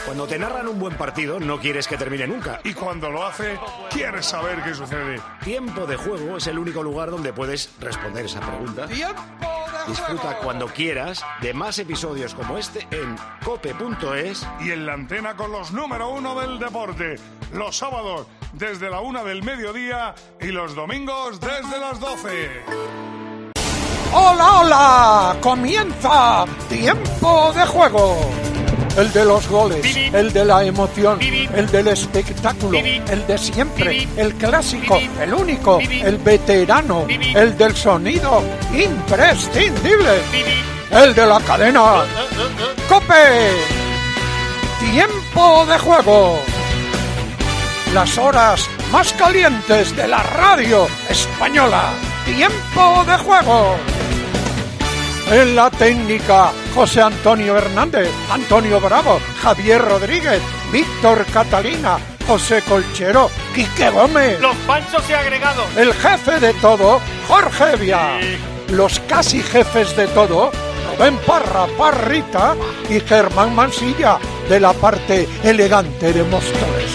Cuando te narran un buen partido, no quieres que termine nunca. Y cuando lo hace, quieres saber qué sucede. Tiempo de Juego es el único lugar donde puedes responder esa pregunta. ¡Tiempo de Juego! Disfruta cuando quieras de más episodios como este en cope.es. Y en la antena con los número 1 del deporte. Los sábados desde la 1 del mediodía y los domingos desde las 12. ¡Hola, hola! ¡Comienza Tiempo de Juego! El de los goles, el de la emoción, el del espectáculo, el de siempre, el clásico, el único, el veterano, el del sonido imprescindible, el de la cadena ¡COPE! Tiempo de Juego. Las horas más calientes de la radio española. Tiempo de Juego. En la técnica, José Antonio Hernández, Antonio Bravo, Javier Rodríguez, Víctor Catalina, José Colchero, Quique Gómez. Los panchos y agregados. El jefe de todo, Jorge Evia. Los casi jefes de todo, Rubén Parra, Parrita y Germán Mansilla, de la parte elegante de Móstoles.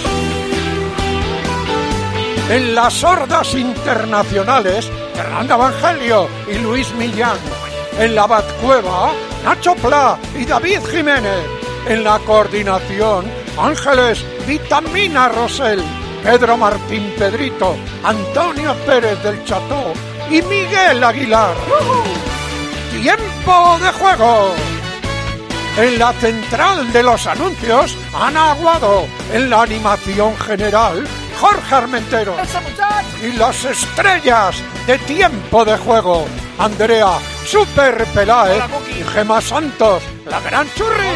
En las hordas internacionales, Fernando Evangelio y Luis Millán. En la Batcueva, Nacho Pla y David Jiménez. En la coordinación, Ángeles Vitamina Rosell, Pedro Martín Pedrito, Antonio Pérez del Cható y Miguel Aguilar. ¡Tiempo de Juego! En la central de los anuncios, Ana Aguado. En la animación general, Jorge Armentero. Y las estrellas de Tiempo de Juego, Andrea Super Peláez y Gemma Santos, la gran Churri.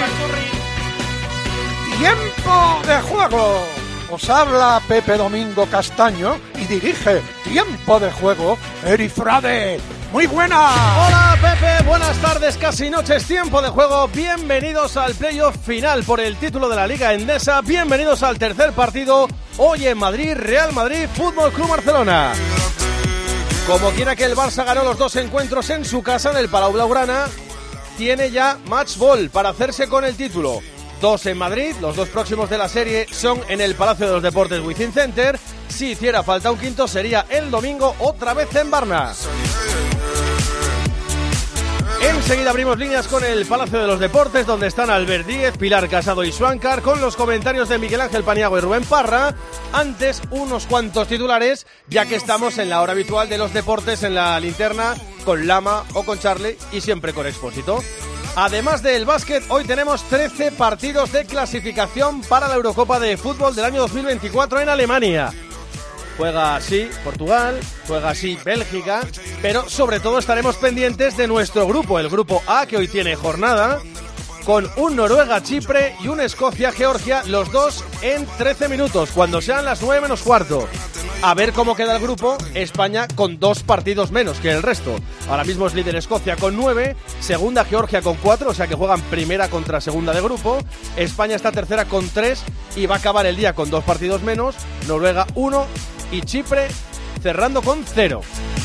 Tiempo de Juego. Os habla Pepe Domingo Castaño y dirige Tiempo de Juego Eri Frade. ¡Muy buena! Hola Pepe, buenas tardes, casi noches, Tiempo de Juego. Bienvenidos al playoff final por el título de la Liga Endesa. Bienvenidos al tercer partido, hoy en Madrid, Real Madrid, Fútbol Club Barcelona. Como quiera que el Barça ganó los dos encuentros en su casa, en el Palau Blaugrana, tiene ya match ball para hacerse con el título. 2 en Madrid, los dos próximos de la serie son en el Palacio de los Deportes Wizzing Center. Si hiciera falta un quinto sería el domingo, otra vez en Varna. Enseguida abrimos líneas con el Palacio de los Deportes, donde están Albert Díez, Pilar Casado y Suáncar, con los comentarios de Miguel Ángel Paniagua y Rubén Parra. Antes, unos cuantos titulares, ya que estamos en la hora habitual de los deportes en la linterna, con Lama o con Charlie y siempre con Expósito. Además del básquet, hoy tenemos 13 partidos de clasificación para la Eurocopa de Fútbol del año 2024 en Alemania. Juega así Portugal, juega así Bélgica, pero sobre todo estaremos pendientes de nuestro grupo, el grupo A, que hoy tiene jornada, con un Noruega-Chipre y un Escocia-Georgia, los dos en 13 minutos, cuando sean las 9 menos cuarto. A ver cómo queda el grupo. España con 2 partidos menos que el resto. Ahora mismo es líder Escocia con 9, segunda Georgia con 4, o sea que juegan primera contra segunda de grupo. España está tercera con 3 y va a acabar el día con 2 partidos menos. Noruega 1 y Chipre cerrando con 0.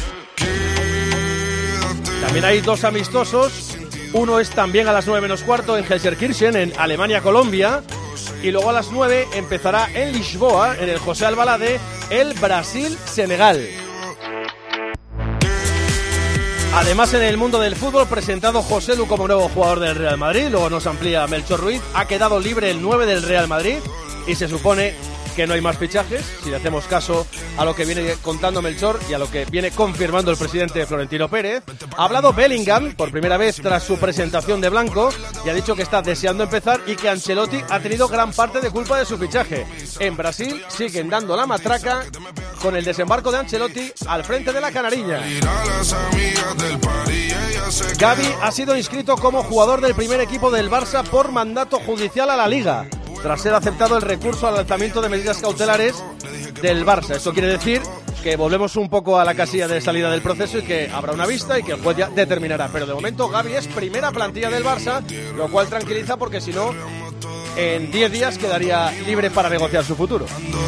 También hay 2 amistosos. Uno es también a las 9 menos cuarto en Gelsenkirchen, en Alemania-Colombia. Y luego a las 9 empezará en Lisboa, en el José Albalade, el Brasil-Senegal. Además, en el mundo del fútbol, presentado José Lu como nuevo jugador del Real Madrid. Luego nos amplía Melchor Ruiz. Ha quedado libre el 9 del Real Madrid y se supone que no hay más fichajes, si le hacemos caso a lo que viene contando Melchor y a lo que viene confirmando el presidente Florentino Pérez. Ha hablado Bellingham por primera vez tras su presentación de blanco y ha dicho que está deseando empezar y que Ancelotti ha tenido gran parte de culpa de su fichaje. En Brasil siguen dando la matraca con el desembarco de Ancelotti al frente de la Canariña. Gavi ha sido inscrito como jugador del primer equipo del Barça por mandato judicial a la Liga, tras ser aceptado el recurso al lanzamiento de medidas cautelares del Barça. Eso quiere decir que volvemos un poco a la casilla de salida del proceso y que habrá una vista y que el juez ya determinará. Pero de momento Gavi es primera plantilla del Barça, lo cual tranquiliza porque si no, en 10 días quedaría libre para negociar su futuro.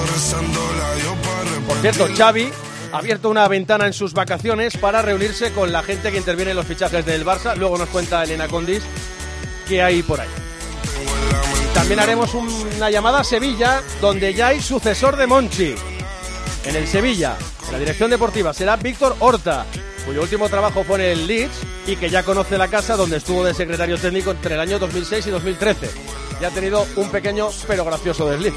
Por cierto, Xavi ha abierto una ventana en sus vacaciones para reunirse con la gente que interviene en los fichajes del Barça. Luego nos cuenta Elena Condis qué hay por ahí. También haremos una llamada a Sevilla, donde ya hay sucesor de Monchi. En el Sevilla, en la dirección deportiva, será Víctor Horta, cuyo último trabajo fue en el Leeds y que ya conoce la casa donde estuvo de secretario técnico entre el año 2006 y 2013. Ya ha tenido un pequeño pero gracioso desliz.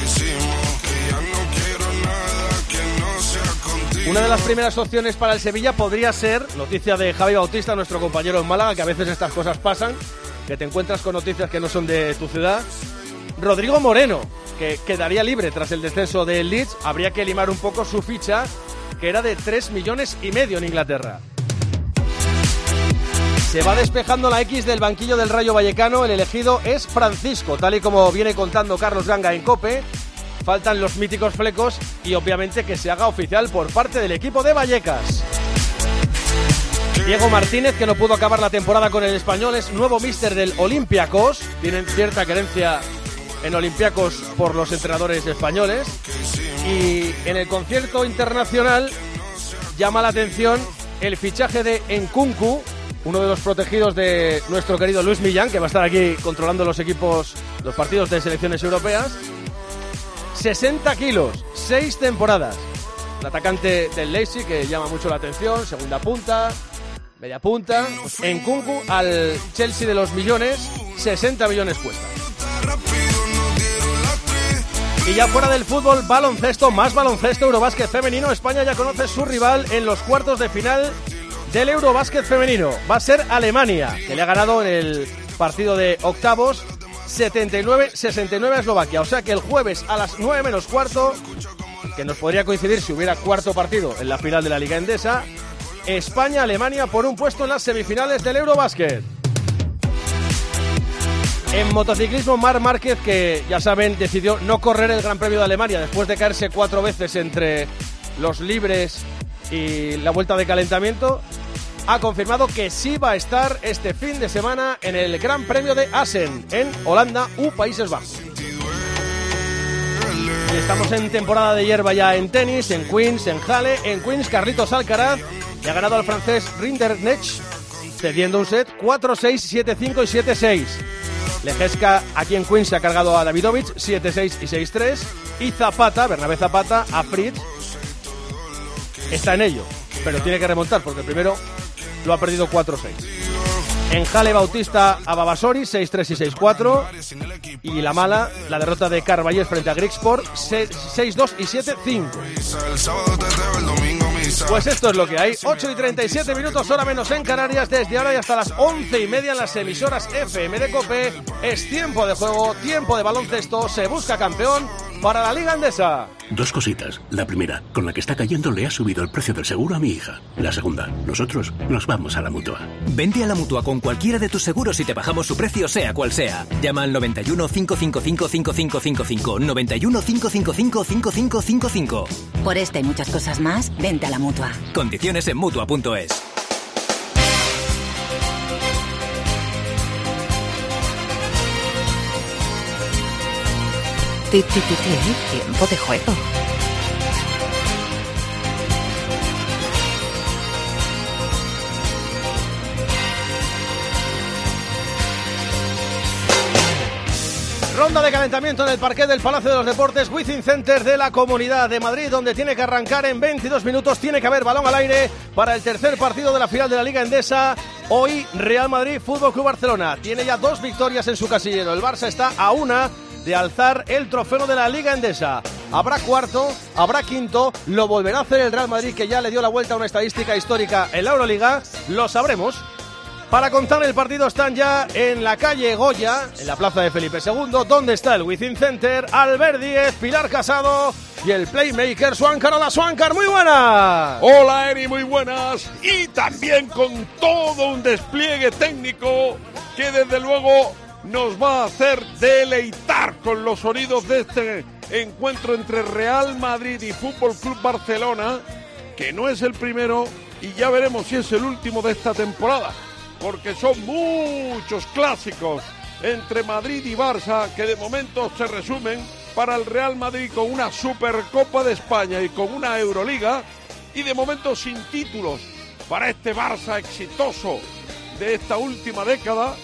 Una de las primeras opciones para el Sevilla podría ser, noticia de Javi Bautista, nuestro compañero en Málaga, que a veces estas cosas pasan, que te encuentras con noticias que no son de tu ciudad. Rodrigo Moreno, que quedaría libre tras el descenso del Leeds. Habría que limar un poco su ficha, que era de 3,5 millones en Inglaterra. Se va despejando la X del banquillo del Rayo Vallecano. El elegido es Francisco, tal y como viene contando Carlos Ganga en COPE. Faltan los míticos flecos y obviamente que se haga oficial por parte del equipo de Vallecas. Diego Martínez, que no pudo acabar la temporada con el Español, es nuevo míster del Olympiacos. Tienen cierta creencia en Olympiacos por los entrenadores españoles. Y en el concierto internacional llama la atención el fichaje de Nkunku, uno de los protegidos de nuestro querido Luis Millán, que va a estar aquí controlando los partidos de selecciones europeas. 60 kilos, 6 temporadas. El atacante del Leipzig, que llama mucho la atención, segunda punta, media punta. Nkunku al Chelsea de los millones, 60 millones cuesta. Y ya fuera del fútbol, baloncesto, más baloncesto, Eurobásquet femenino. España ya conoce su rival en los cuartos de final del Eurobásquet femenino. Va a ser Alemania, que le ha ganado en el partido de octavos 79-69 a Eslovaquia. O sea que el jueves a las 9 menos cuarto, que nos podría coincidir si hubiera cuarto partido en la final de la Liga Endesa, España-Alemania por un puesto en las semifinales del Eurobásquet. En motociclismo, Marc Márquez, que ya saben, decidió no correr el Gran Premio de Alemania después de caerse 4 veces entre los libres y la vuelta de calentamiento, ha confirmado que sí va a estar este fin de semana en el Gran Premio de Assen, en Holanda u Países Bajos. Y estamos en temporada de hierba ya en tenis, en Queens, en Halle. En Queens, Carlitos Alcaraz le ha ganado al francés Rinderknecht, cediendo un set 4-6, 7-5 y 7-6. Lejeska aquí en Queens se ha cargado a Davidovich 7-6 y 6-3. Y Zapata, Bernabé Zapata, a Fritz. Está en ello, pero tiene que remontar porque primero lo ha perdido 4-6. En Halle, Bautista a Babasori 6-3 y 6-4. Y la mala, la derrota de Carballés frente a Grigsport 6-2 y 7-5. Pues esto es lo que hay. 8 y 37 minutos, hora menos en Canarias. Desde ahora y hasta las 11:30 en las emisoras FM de COPE. Es tiempo de juego, tiempo de baloncesto. Se busca campeón para la Liga Endesa. 2 cositas. La primera, con la que está cayendo le ha subido el precio del seguro a mi hija. La segunda, nosotros nos vamos a la Mutua. Vente a la Mutua con cualquiera de tus seguros y te bajamos su precio sea cual sea. Llama al 91 555 5555. 91 555 5555. Por esta y muchas cosas más, vente a la Mutua. Condiciones en Mutua.es. Tiempo de juego. Ronda de calentamiento en el parquet del Palacio de los Deportes Within Center de la Comunidad de Madrid, donde tiene que arrancar en 22 minutos. Tiene que haber balón al aire para el tercer partido de la final de la Liga Endesa. Hoy Real Madrid Fútbol Club Barcelona tiene ya 2 victorias en su casillero. El Barça está a una de alzar el trofeo de la Liga Endesa. Habrá cuarto, habrá quinto, lo volverá a hacer el Real Madrid, que ya le dio la vuelta a una estadística histórica en la Euroliga. Lo sabremos. Para contar el partido están ya en la calle Goya, en la plaza de Felipe II, donde está el Within Center, Albert Díez, Pilar Casado y el playmaker Swankar. Hola Swankar, muy buenas. Hola Eri, muy buenas. Y también con todo un despliegue técnico que desde luego nos va a hacer deleitar con los sonidos de este encuentro entre Real Madrid y Fútbol Club Barcelona, que no es el primero y ya veremos si es el último de esta temporada, porque son muchos clásicos entre Madrid y Barça que de momento se resumen para el Real Madrid con una Supercopa de España y con una Euroliga, y de momento sin títulos para este Barça exitoso de esta última década,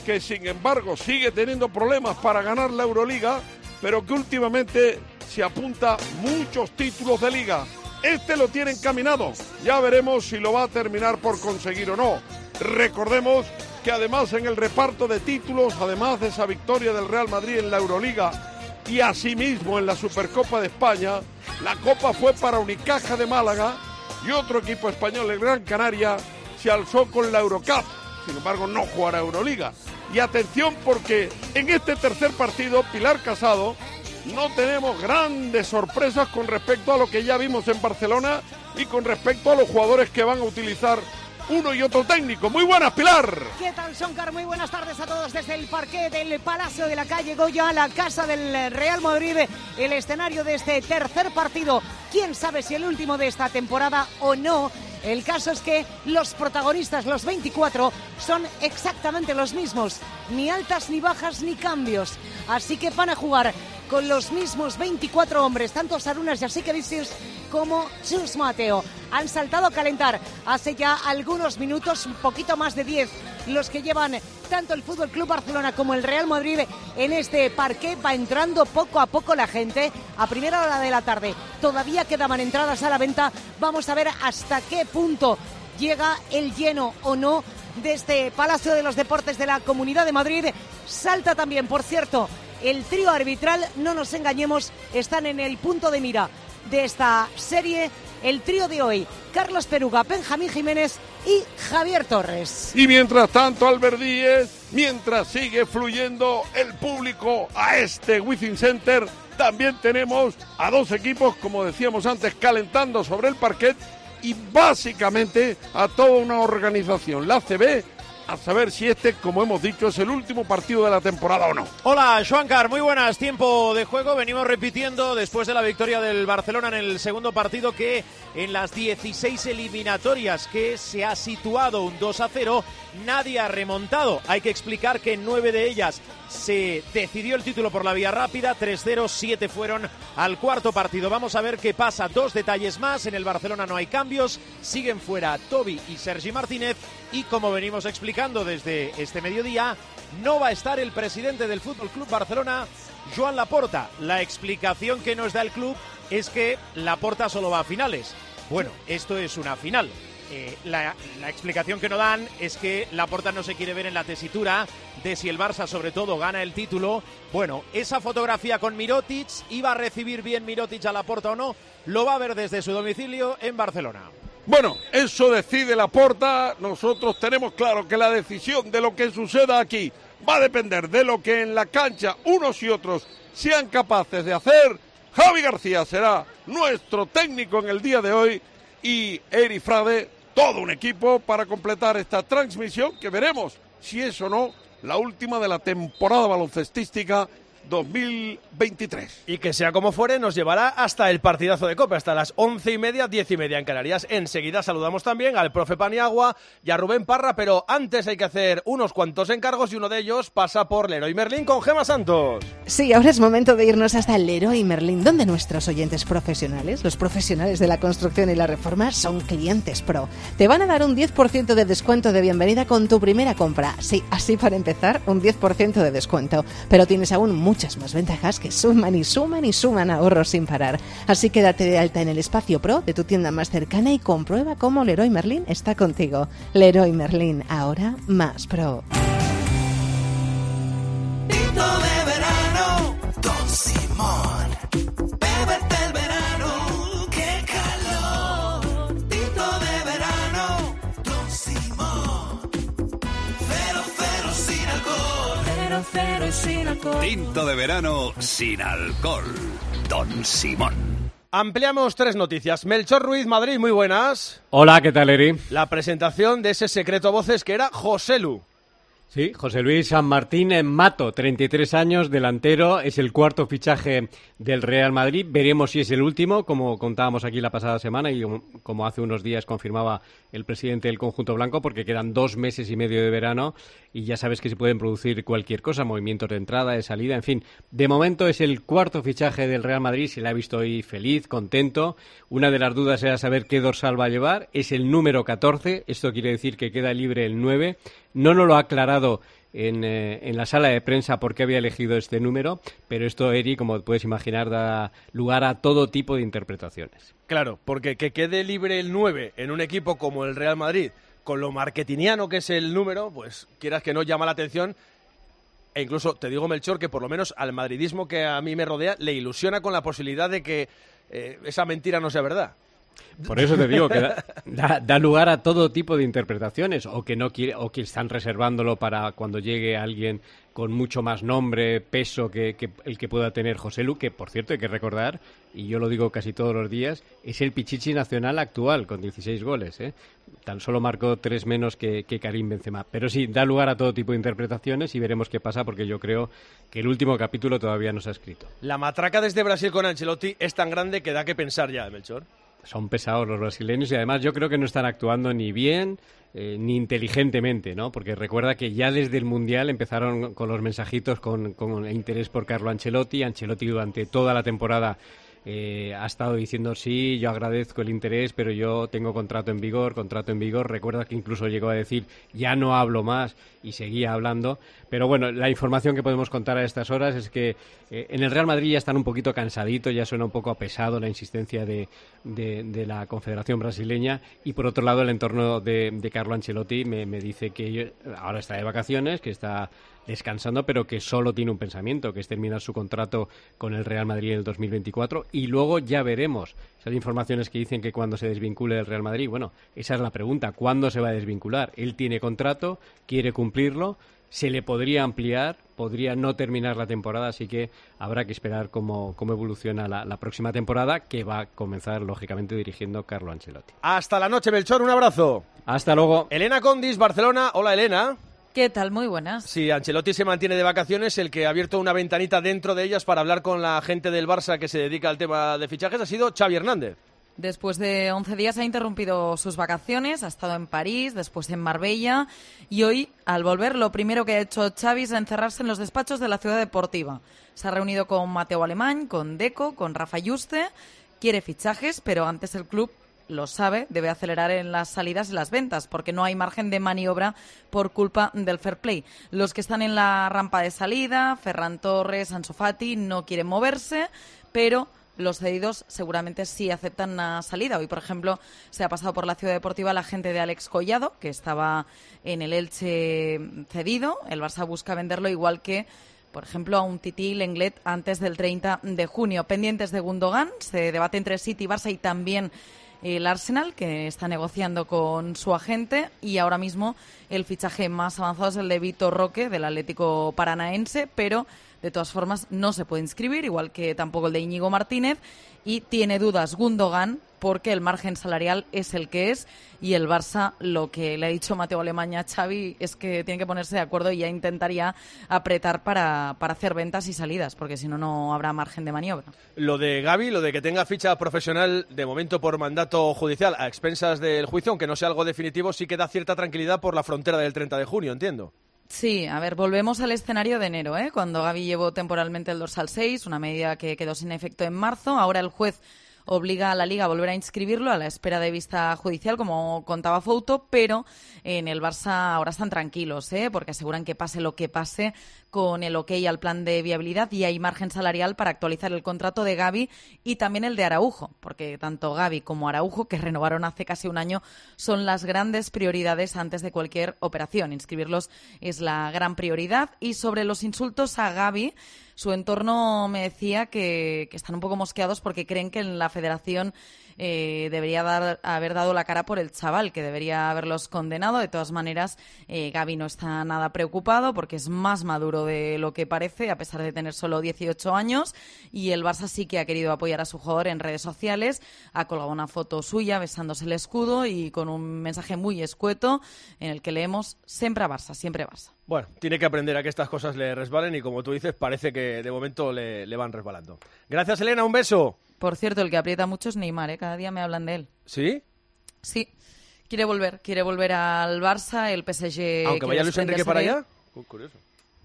que sin embargo sigue teniendo problemas para ganar la Euroliga, pero que últimamente se apunta muchos títulos de liga. Este lo tiene encaminado, ya veremos si lo va a terminar por conseguir o no. Recordemos que además en el reparto de títulos, además de esa victoria del Real Madrid en la Euroliga y asimismo en la Supercopa de España, la Copa fue para Unicaja de Málaga y otro equipo español, el Gran Canaria, se alzó con la Eurocup. Sin embargo, no jugará Euroliga. Y atención porque en este tercer partido, Pilar Casado, no tenemos grandes sorpresas con respecto a lo que ya vimos en Barcelona y con respecto a los jugadores que van a utilizar uno y otro técnico. Muy buenas, Pilar. ¿Qué tal, Soncar? Muy buenas tardes a todos desde el parqué del Palacio de la Calle Goya, la casa del Real Madrid, el escenario de este tercer partido. ¿Quién sabe si el último de esta temporada o no? El caso es que los protagonistas, los 24, son exactamente los mismos. Ni altas, ni bajas, ni cambios. Así que van a jugar con los mismos 24 hombres, tanto Sarunas, Jessica Vicius como Chus Mateo. Han saltado a calentar hace ya algunos minutos, un poquito más de 10, los que llevan tanto el Fútbol Club Barcelona como el Real Madrid en este parqué. Va entrando poco a poco la gente a primera hora de la tarde. Todavía quedaban entradas a la venta. Vamos a ver hasta qué punto llega el lleno o no de este Palacio de los Deportes de la Comunidad de Madrid. Salta también, por cierto, el trío arbitral. No nos engañemos, están en el punto de mira de esta serie. El trío de hoy: Carlos Peruga, Benjamín Jiménez y Javier Torres. Y mientras tanto, Albert Díez, mientras sigue fluyendo el público a este Wizzing Center, también tenemos a dos equipos, como decíamos antes, calentando sobre el parquet y básicamente a toda una organización, la ACB, a saber si este, como hemos dicho, es el último partido de la temporada o no. Hola, Schwankar, muy buenas. Tiempo de juego. Venimos repitiendo después de la victoria del Barcelona en el segundo partido que en las 16 eliminatorias que se ha situado un 2-0, nadie ha remontado. Hay que explicar que en 9 de ellas se decidió el título por la vía rápida, 3-0, 7 fueron al cuarto partido. Vamos a ver qué pasa. Dos detalles más: en el Barcelona no hay cambios, siguen fuera Toby y Sergi Martínez, y como venimos explicando desde este mediodía, no va a estar el presidente del Fútbol Club Barcelona, Joan Laporta. La explicación que nos da el club es que Laporta solo va a finales. Bueno, esto es una final. La explicación que nos dan es que Laporta no se quiere ver en la tesitura de si el Barça, sobre todo, gana el título. Bueno, esa fotografía con Mirotic, ¿iba a recibir bien Mirotic a Laporta o no? Lo va a ver desde su domicilio en Barcelona. Bueno, eso decide Laporta. Nosotros tenemos claro que la decisión de lo que suceda aquí va a depender de lo que en la cancha unos y otros sean capaces de hacer. Javi García será nuestro técnico en el día de hoy y Eri Frade, todo un equipo para completar esta transmisión que veremos si es o no la última de la temporada baloncestística 2023. Y que sea como fuere, nos llevará hasta el partidazo de Copa, hasta las 11:30, 10:30 en Canarias. Enseguida saludamos también al profe Paniagua y a Rubén Parra, pero antes hay que hacer unos cuantos encargos y uno de ellos pasa por Leroy Merlin con Gemma Santos. Sí, ahora es momento de irnos hasta el Leroy Merlin, donde nuestros oyentes profesionales, los profesionales de la construcción y la reforma, son clientes pro. Te van a dar un 10% de descuento de bienvenida con tu primera compra. Sí, así para empezar, un 10% de descuento. Pero tienes aún muchas más ventajas que suman y suman y suman ahorros sin parar. Así que date de alta en el espacio pro de tu tienda más cercana y comprueba cómo Leroy Merlin está contigo. Leroy Merlin, ahora más pro. Tinto de verano, Don Simón. Bébete el verano, qué calor. Tinto de verano, Don Simón. Cero sin alcohol. Cero y sin alcohol. Tinto de verano sin alcohol. Don Simón. Ampliamos 3 noticias. Melchor Ruiz, Madrid, muy buenas. Hola, ¿qué tal, Eri? La presentación de ese secreto a voces que era Joselu. Sí, José Luis San Martín en Mato, 33 años, delantero, es el cuarto fichaje del Real Madrid. Veremos si es el último, como contábamos aquí la pasada semana y como hace unos días confirmaba el presidente del conjunto blanco, porque quedan 2 meses y medio de verano y ya sabes que se pueden producir cualquier cosa, movimientos de entrada, de salida, en fin. De momento es el cuarto fichaje del Real Madrid, se le ha visto hoy feliz, contento. Una de las dudas era saber qué dorsal va a llevar, es el número 14, esto quiere decir que queda libre el 9. No nos lo ha aclarado en la sala de prensa por qué había elegido este número, pero esto, Eri, como puedes imaginar, da lugar a todo tipo de interpretaciones. Claro, porque que quede libre el 9 en un equipo como el Real Madrid, con lo marketingiano que es el número, pues quieras que no, llama la atención. E incluso te digo, Melchor, que por lo menos al madridismo que a mí me rodea le ilusiona con la posibilidad de que esa mentira no sea verdad. Por eso te digo que da lugar a todo tipo de interpretaciones, o que no quiere, o que están reservándolo para cuando llegue alguien con mucho más nombre, peso que el que pueda tener Joselu, que por cierto hay que recordar, y yo lo digo casi todos los días, es el Pichichi nacional actual con 16 goles, ¿eh? Tan solo marcó 3 menos que Karim Benzema. Pero sí, da lugar a todo tipo de interpretaciones y veremos qué pasa, porque yo creo que el último capítulo todavía no se ha escrito. La matraca desde Brasil con Ancelotti es tan grande que da que pensar ya, Melchor. Son pesados los brasileños y además yo creo que no están actuando ni bien ni inteligentemente, ¿no? Porque recuerda que ya desde el Mundial empezaron con los mensajitos con el interés por Carlo Ancelotti. Ancelotti durante toda la temporada ha estado diciendo sí, yo agradezco el interés, pero yo tengo contrato en vigor. Recuerda que incluso llegó a decir ya no hablo más y seguía hablando. Pero bueno, la información que podemos contar a estas horas es que en el Real Madrid ya están un poquito cansaditos, ya suena un poco pesado la insistencia de la Confederación Brasileña, y por otro lado el entorno de Carlo Ancelotti me dice que ahora está de vacaciones, que está descansando, pero que solo tiene un pensamiento, que es terminar su contrato con el Real Madrid en el 2024, y luego ya veremos. Esas informaciones que dicen que cuando se desvincule del Real Madrid, bueno, esa es la pregunta, ¿cuándo se va a desvincular? Él tiene contrato, quiere cumplirlo, se le podría ampliar, podría no terminar la temporada, así que habrá que esperar cómo evoluciona la próxima temporada, que va a comenzar, lógicamente, dirigiendo Carlo Ancelotti. Hasta la noche, Melchor, un abrazo. Hasta luego. Elena Condis, Barcelona. Hola, Elena. ¿Qué tal? Muy buenas. Sí, Ancelotti se mantiene de vacaciones. El que ha abierto una ventanita dentro de ellas para hablar con la gente del Barça que se dedica al tema de fichajes ha sido Xavi Hernández. Después de 11 días ha interrumpido sus vacaciones, ha estado en París, después en Marbella, y hoy, al volver, lo primero que ha hecho Xavi es encerrarse en los despachos de la ciudad deportiva. Se ha reunido con Mateo Alemany, con Deco, con Rafa Yuste, quiere fichajes, pero antes el club lo sabe, debe acelerar en las salidas y las ventas, porque no hay margen de maniobra por culpa del fair play. Los que están en la rampa de salida, Ferran Torres, Ansu Fati, no quieren moverse, pero los cedidos seguramente sí aceptan una salida. Hoy, por ejemplo, se ha pasado por la Ciudad Deportiva la gente de Alex Collado, que estaba en el Elche cedido. El Barça busca venderlo, igual que, por ejemplo, a un Titi Lenglet antes del 30 de junio. Pendientes de Gundogan, se debate entre City, Barça y también el Arsenal, que está negociando con su agente, y ahora mismo el fichaje más avanzado es el de Vitor Roque, del Atlético Paranaense, pero de todas formas no se puede inscribir, igual que tampoco el de Íñigo Martínez, y tiene dudas Gundogan porque el margen salarial es el que es, y el Barça, lo que le ha dicho Mateo Alemany a Xavi es que tiene que ponerse de acuerdo y ya intentaría apretar para hacer ventas y salidas, porque si no, no habrá margen de maniobra. Lo de Gavi, lo de que tenga ficha profesional de momento por mandato judicial a expensas del juicio, aunque no sea algo definitivo, sí que da cierta tranquilidad por la frontera del 30 de junio, entiendo. Sí, a ver, volvemos al escenario de enero, cuando Gavi llevó temporalmente el dorsal 6, una medida que quedó sin efecto en marzo. Ahora el juez obliga a la Liga a volver a inscribirlo a la espera de vista judicial, como contaba Fouto, pero en el Barça ahora están tranquilos, porque aseguran que pase lo que pase con el ok al plan de viabilidad, y hay margen salarial para actualizar el contrato de Gavi y también el de Araujo, porque tanto Gavi como Araujo, que renovaron hace casi un año, son las grandes prioridades antes de cualquier operación. Inscribirlos es la gran prioridad. Y sobre los insultos a Gavi, su entorno me decía que están un poco mosqueados porque creen que en la federación debería haber dado la cara por el chaval, que debería haberlos condenado. De todas maneras, Gavi no está nada preocupado porque es más maduro de lo que parece, a pesar de tener solo 18 años, y el Barça sí que ha querido apoyar a su jugador en redes sociales. Ha colgado una foto suya besándose el escudo y con un mensaje muy escueto en el que leemos: siempre a Barça, siempre Barça. Bueno, tiene que aprender a que estas cosas le resbalen y, como tú dices, parece que de momento le van resbalando. Gracias, Elena, un beso. Por cierto, el que aprieta mucho es Neymar, cada día me hablan de él. ¿Sí? Sí, quiere volver al Barça, el PSG... ¿Aunque vaya Luis Enrique para allá? Curioso.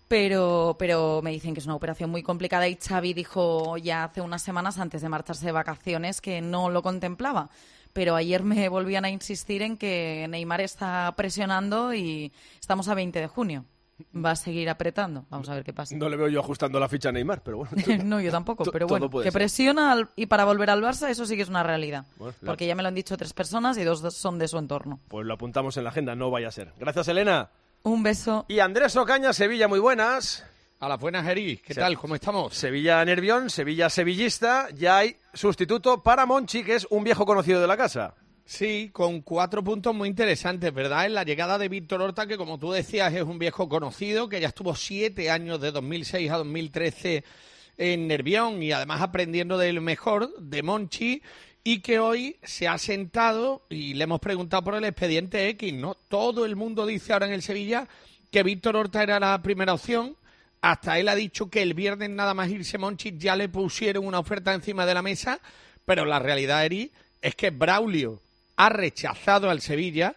Pero me dicen que es una operación muy complicada, y Xavi dijo ya hace unas semanas, antes de marcharse de vacaciones, que no lo contemplaba. Pero ayer me volvían a insistir en que Neymar está presionando y estamos a 20 de junio. va a seguir apretando. Vamos a ver qué pasa. No le veo yo ajustando la ficha a Neymar, pero bueno. No, yo tampoco, pero todo bueno, puede que ser. presiona y para volver al Barça, eso sí que es una realidad. Bueno, porque ya me lo han dicho 3 personas y 2 son de su entorno. Pues lo apuntamos en la agenda, no vaya a ser. Gracias, Elena. Un beso. Y Andrés Ocaña, Sevilla, muy buenas. A las buenas, Eri. ¿Qué tal? ¿Cómo estamos? Sevilla Nervión, Sevilla sevillista. Ya hay sustituto para Monchi, que es un viejo conocido de la casa. Sí, con 4 puntos muy interesantes, ¿verdad? En la llegada de Víctor Horta, que como tú decías es un viejo conocido, que ya estuvo 7 años de 2006 a 2013 en Nervión y además aprendiendo del mejor de Monchi, y que hoy se ha sentado y le hemos preguntado por el expediente X, ¿no? Todo el mundo dice ahora en el Sevilla que Víctor Horta era la primera opción. Hasta él ha dicho que el viernes nada más irse Monchi ya le pusieron una oferta encima de la mesa, pero la realidad, Eri, es que Braulio ha rechazado al Sevilla,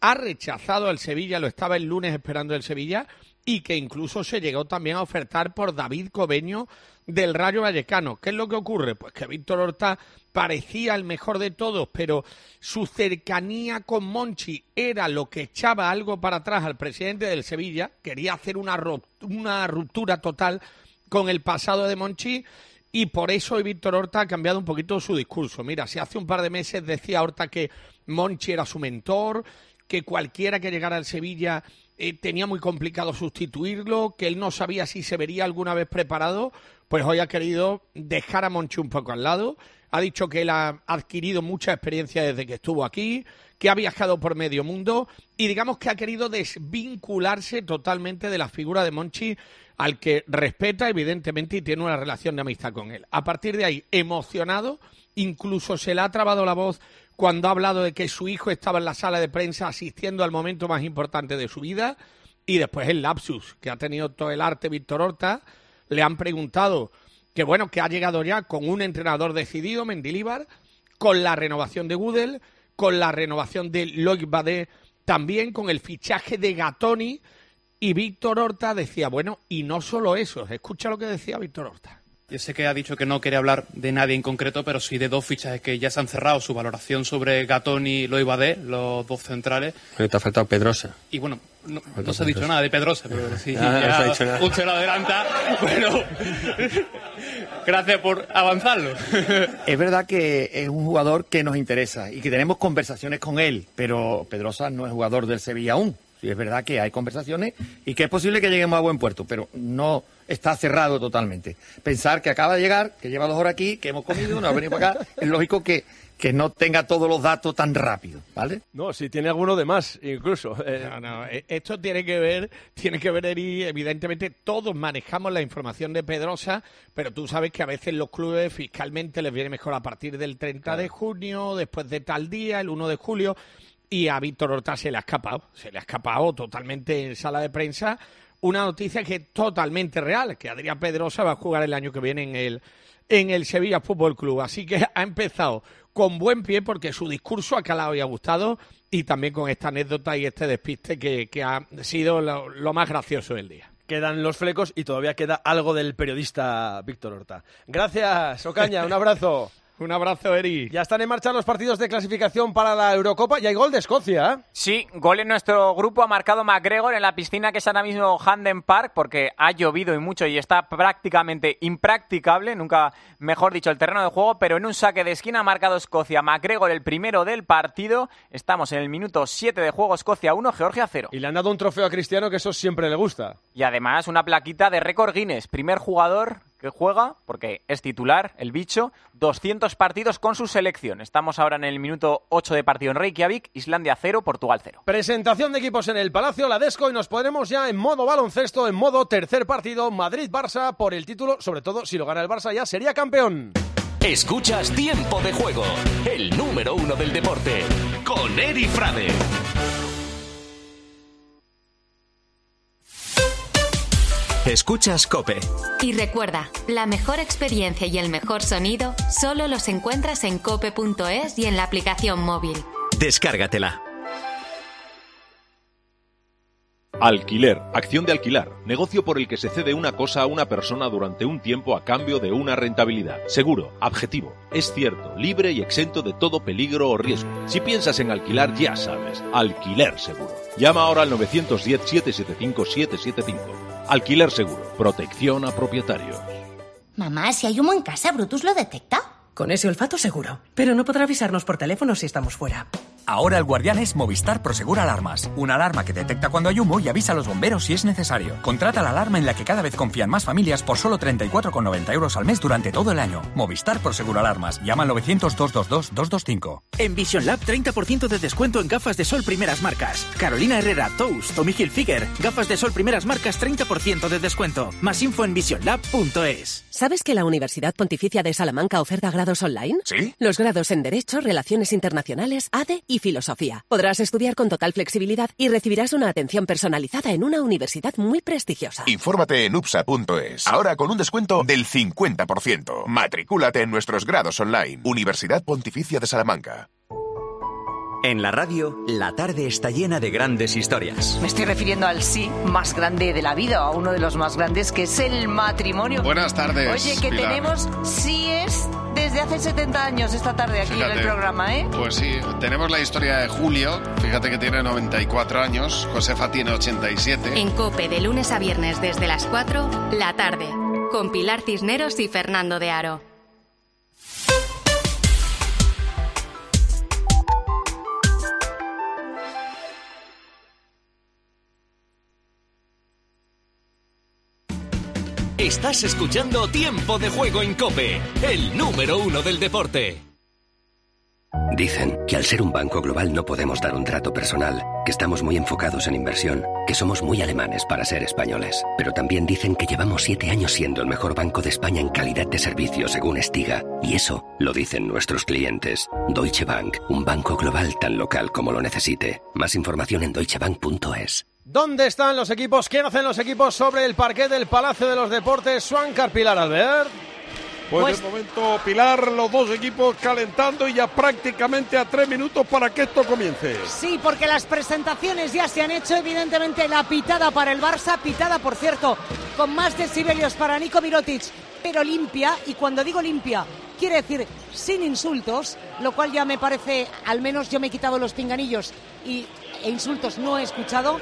lo estaba el lunes esperando el Sevilla, y que incluso se llegó también a ofertar por David Cobeño del Rayo Vallecano. ¿Qué es lo que ocurre? Pues que Víctor Horta parecía el mejor de todos, pero su cercanía con Monchi era lo que echaba algo para atrás al presidente del Sevilla. Quería hacer una ruptura total con el pasado de Monchi, y por eso hoy Víctor Horta ha cambiado un poquito su discurso. Mira, si hace un par de meses decía Horta que Monchi era su mentor, que cualquiera que llegara al Sevilla tenía muy complicado sustituirlo, que él no sabía si se vería alguna vez preparado, pues hoy ha querido dejar a Monchi un poco al lado. Ha dicho que él ha adquirido mucha experiencia desde que estuvo aquí, que ha viajado por medio mundo y digamos que ha querido desvincularse totalmente de la figura de Monchi, al que respeta evidentemente y tiene una relación de amistad con él. A partir de ahí, emocionado, incluso se le ha trabado la voz cuando ha hablado de que su hijo estaba en la sala de prensa asistiendo al momento más importante de su vida, y después el lapsus que ha tenido todo el arte Víctor Horta. Le han preguntado que bueno, que ha llegado ya con un entrenador decidido, Mendilibar, con la renovación de Gudel, con la renovación de Loic Badé, también con el fichaje de Gatoni, y Víctor Horta decía, bueno, y no solo eso, escucha lo que decía Víctor Horta. Yo sé que ha dicho que no quiere hablar de nadie en concreto, pero sí de 2 fichajes que ya se han cerrado. Su valoración sobre Gatoni y Loic Badé, los 2 centrales. Pero te ha faltado Pedrosa. Y bueno, no se ha dicho nada de Pedrosa, pero sí, No se ha dicho nada. usted lo adelanta. Bueno, gracias por avanzarlo. Es verdad que es un jugador que nos interesa y que tenemos conversaciones con él, pero Pedrosa no es jugador del Sevilla aún. Sí, es verdad que hay conversaciones y que es posible que lleguemos a buen puerto, pero no está cerrado totalmente. Pensar que acaba de llegar, que lleva 2 horas aquí, que hemos comido, nos ha venido para acá, es lógico que no tenga todos los datos tan rápido, ¿vale? No, si tiene alguno de más, incluso. Esto tiene que ver, Eri, evidentemente todos manejamos la información de Pedrosa, pero tú sabes que a veces los clubes fiscalmente les viene mejor a partir del 30 de junio, después de tal día, el 1 de julio... Y a Víctor Horta se le ha escapado totalmente en sala de prensa una noticia que es totalmente real, que Adrián Pedrosa va a jugar el año que viene en el Sevilla Fútbol Club. Así que ha empezado con buen pie porque su discurso ha calado y ha gustado, y también con esta anécdota y este despiste que ha sido lo más gracioso del día. Quedan los flecos y todavía queda algo del periodista Víctor Horta. Gracias, Ocaña, un abrazo. Un abrazo, Eri. Ya están en marcha los partidos de clasificación para la Eurocopa y hay gol de Escocia, ¿eh? Sí, gol en nuestro grupo, ha marcado McGregor en la piscina que es ahora mismo Hampden Park, porque ha llovido y mucho y está prácticamente impracticable, nunca mejor dicho, el terreno de juego, pero en un saque de esquina ha marcado Escocia. McGregor, el primero del partido. Estamos en el minuto 7 de juego, Escocia 1, Georgia 0. Y le han dado un trofeo a Cristiano, que eso siempre le gusta. Y además una plaquita de récord Guinness, primer jugador que juega, porque es titular, el bicho, 200 partidos con su selección. Estamos ahora en el minuto 8 de partido en Reykjavik, Islandia 0, Portugal 0. Presentación de equipos en el Palacio Ladesco y nos ponemos ya en modo baloncesto, en modo tercer partido, Madrid-Barça por el título, sobre todo si lo gana el Barça ya sería campeón. Escuchas Tiempo de Juego, el número 1 del deporte, con Eri Frade. Escuchas COPE. Y recuerda, la mejor experiencia y el mejor sonido solo los encuentras en cope.es y en la aplicación móvil. Descárgatela. Alquiler, acción de alquilar, negocio por el que se cede una cosa a una persona durante un tiempo a cambio de una rentabilidad. Seguro, objetivo, es cierto, libre y exento de todo peligro o riesgo. Si piensas en alquilar, ya sabes, Alquiler Seguro. Llama ahora al 910-775-775. Alquiler Seguro, protección a propietarios. Mamá, si hay humo en casa, ¿Brutus lo detecta? Con ese olfato seguro, pero no podrá avisarnos por teléfono si estamos fuera. Ahora el guardián es Movistar Prosegur Alarmas. Una alarma que detecta cuando hay humo y avisa a los bomberos si es necesario. Contrata la alarma en la que cada vez confían más familias por solo 34,90 € al mes durante todo el año. Movistar Prosegur Alarmas. Llama al 900-222-225. En Vision Lab, 30% de descuento en gafas de sol primeras marcas. Carolina Herrera, Tous, Tommy Hilfiger. Gafas de sol primeras marcas, 30% de descuento. Más info en visionlab.es. ¿Sabes que la Universidad Pontificia de Salamanca oferta grados online? ¿Sí? Los grados en Derecho, Relaciones Internacionales, ADE y Filosofía. Podrás estudiar con total flexibilidad y recibirás una atención personalizada en una universidad muy prestigiosa. Infórmate en upsa.es. Ahora con un descuento del 50%. Matricúlate en nuestros grados online. Universidad Pontificia de Salamanca. En la radio, la tarde está llena de grandes historias. Me estoy refiriendo al sí más grande de la vida, a uno de los más grandes, que es el matrimonio. Buenas tardes, Oye, que Pilar. tenemos síes desde hace 70 años esta tarde aquí en el programa, ¿eh? Pues sí, tenemos la historia de Julio, fíjate que tiene 94 años, Josefa tiene 87. En COPE, de lunes a viernes desde las 4, la tarde, con Pilar Cisneros y Fernando de Aro. Estás escuchando Tiempo de Juego en COPE, el número 1 del deporte. Dicen que al ser un banco global no podemos dar un trato personal, que estamos muy enfocados en inversión, que somos muy alemanes para ser españoles. Pero también dicen que llevamos 7 años siendo el mejor banco de España en calidad de servicio según Estiga. Y eso lo dicen nuestros clientes. Deutsche Bank, un banco global tan local como lo necesite. Más información en deutschebank.es. ¿Dónde están los equipos? ¿Qué hacen los equipos sobre el parquet del Palacio de los Deportes? Suancar, Pilar, Albert. Pues de momento, Pilar, los dos equipos calentando y ya prácticamente a 3 minutos para que esto comience. Sí, porque las presentaciones ya se han hecho. Evidentemente la pitada para el Barça, pitada, por cierto, con más decibelios para Niko Mirotic, pero limpia. Y cuando digo limpia, quiere decir sin insultos, lo cual ya me parece, al menos yo me he quitado los pinganillos e insultos no he escuchado.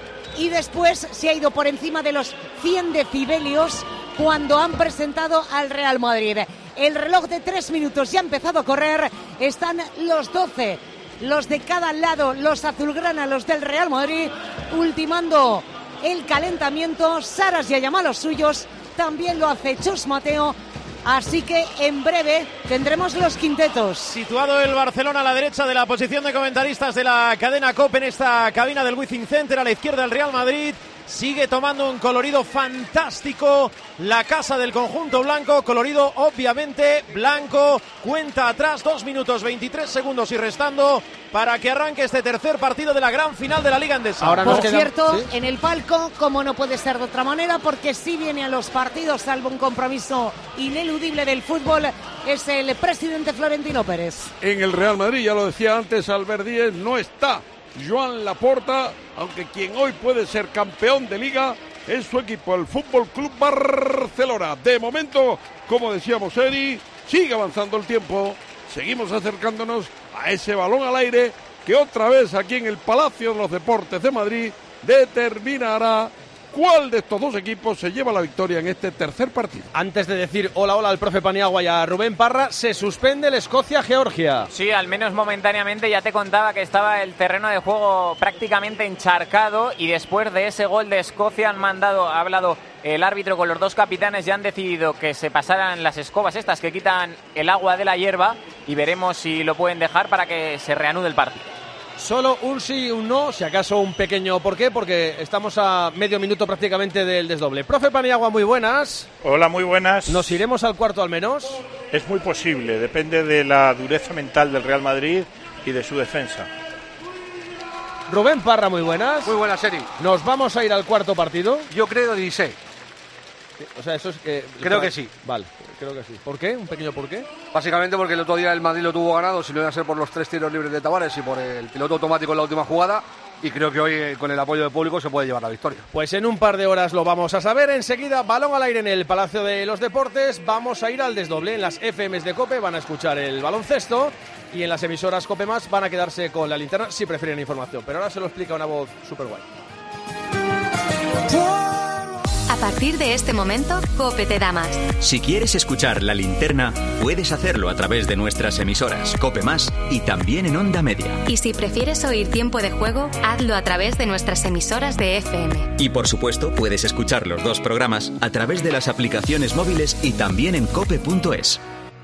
Y después se ha ido por encima de los 100 decibelios cuando han presentado al Real Madrid. El reloj de 3 minutos ya ha empezado a correr. Están los 12, los de cada lado, los azulgrana, los del Real Madrid, ultimando el calentamiento. Saras ya llama a los suyos, también lo hace Chus Mateo. Así que en breve tendremos los quintetos. Situado el Barcelona a la derecha de la posición de comentaristas de la cadena COPE en esta cabina del Wizzing Center, a la izquierda el Real Madrid. Sigue tomando un colorido fantástico la casa del conjunto blanco, colorido obviamente blanco. Cuenta atrás, 2 minutos 23 segundos y restando para que arranque este tercer partido de la gran final de la Liga Endesa. Ahora por cierto, ¿sí? En el palco, como no puede ser de otra manera, porque sí viene a los partidos, salvo un compromiso ineludible del fútbol, es el presidente Florentino Pérez. En el Real Madrid, ya lo decía antes Albert Díez, no está Joan Laporta, aunque quien hoy puede ser campeón de Liga es su equipo, el Fútbol Club Barcelona. De momento, como decíamos, Eri, sigue avanzando el tiempo, seguimos acercándonos a ese balón al aire que otra vez aquí en el Palacio de los Deportes de Madrid determinará cuál de estos dos equipos se lleva la victoria en este tercer partido. Antes de decir hola al profe Paniagua y a Rubén Parra, se suspende el Escocia-Georgia. Sí, al menos momentáneamente. Ya te contaba que estaba el terreno de juego prácticamente encharcado y después de ese gol de Escocia ha hablado el árbitro con los dos capitanes y han decidido que se pasaran las escobas estas que quitan el agua de la hierba y veremos si lo pueden dejar para que se reanude el partido. Solo un sí y un no, si acaso un pequeño por qué, porque estamos a medio minuto prácticamente del desdoble. Profe Paniagua, muy buenas. Hola, muy buenas. ¿Nos iremos al cuarto al menos? Es muy posible, depende de la dureza mental del Real Madrid y de su defensa. Rubén Parra, muy buenas. Muy buenas, Eri. ¿Nos vamos a ir al cuarto partido? Yo creo 16. O sea, eso es que... Creo que sí. Vale, creo que sí. ¿Por qué? ¿Un pequeño por qué? Básicamente porque el otro día el Madrid lo tuvo ganado, si no iba a ser por los 3 tiros libres de Tavares y por el piloto automático en la última jugada, y creo que hoy con el apoyo del público se puede llevar la victoria. Pues en un par de horas lo vamos a saber. Enseguida, balón al aire en el Palacio de los Deportes. Vamos a ir al desdoble. En las FMs de COPE van a escuchar el baloncesto y en las emisoras COPE Más van a quedarse con la linterna si prefieren información. Pero ahora se lo explica una voz súper guay. A partir de este momento, COPE te da más. Si quieres escuchar La Linterna, puedes hacerlo a través de nuestras emisoras COPE Más y también en Onda Media. Y si prefieres oír Tiempo de Juego, hazlo a través de nuestras emisoras de FM. Y por supuesto, puedes escuchar los dos programas a través de las aplicaciones móviles y también en cope.es.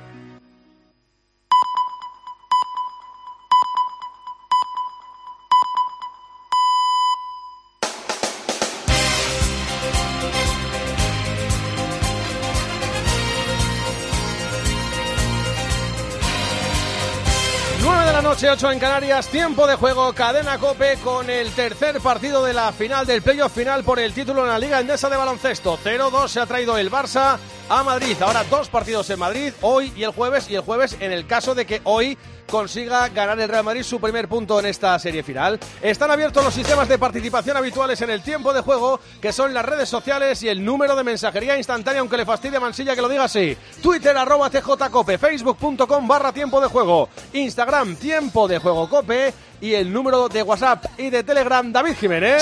Noche 8 en Canarias, tiempo de juego, cadena COPE con el tercer partido de la final del playoff final por el título en la Liga Endesa de Baloncesto. 0-2 se ha traído el Barça a Madrid. Ahora 2 partidos en Madrid, hoy y el jueves en el caso de que hoy consiga ganar el Real Madrid su primer punto en esta serie final. Están abiertos los sistemas de participación habituales en el tiempo de juego, que son las redes sociales y el número de mensajería instantánea, aunque le fastidie a Mansilla que lo diga así. Twitter @tjcope, facebook.com/tiempo de juego, Instagram tiempo de juego cope y el número de WhatsApp y de Telegram, David Jiménez.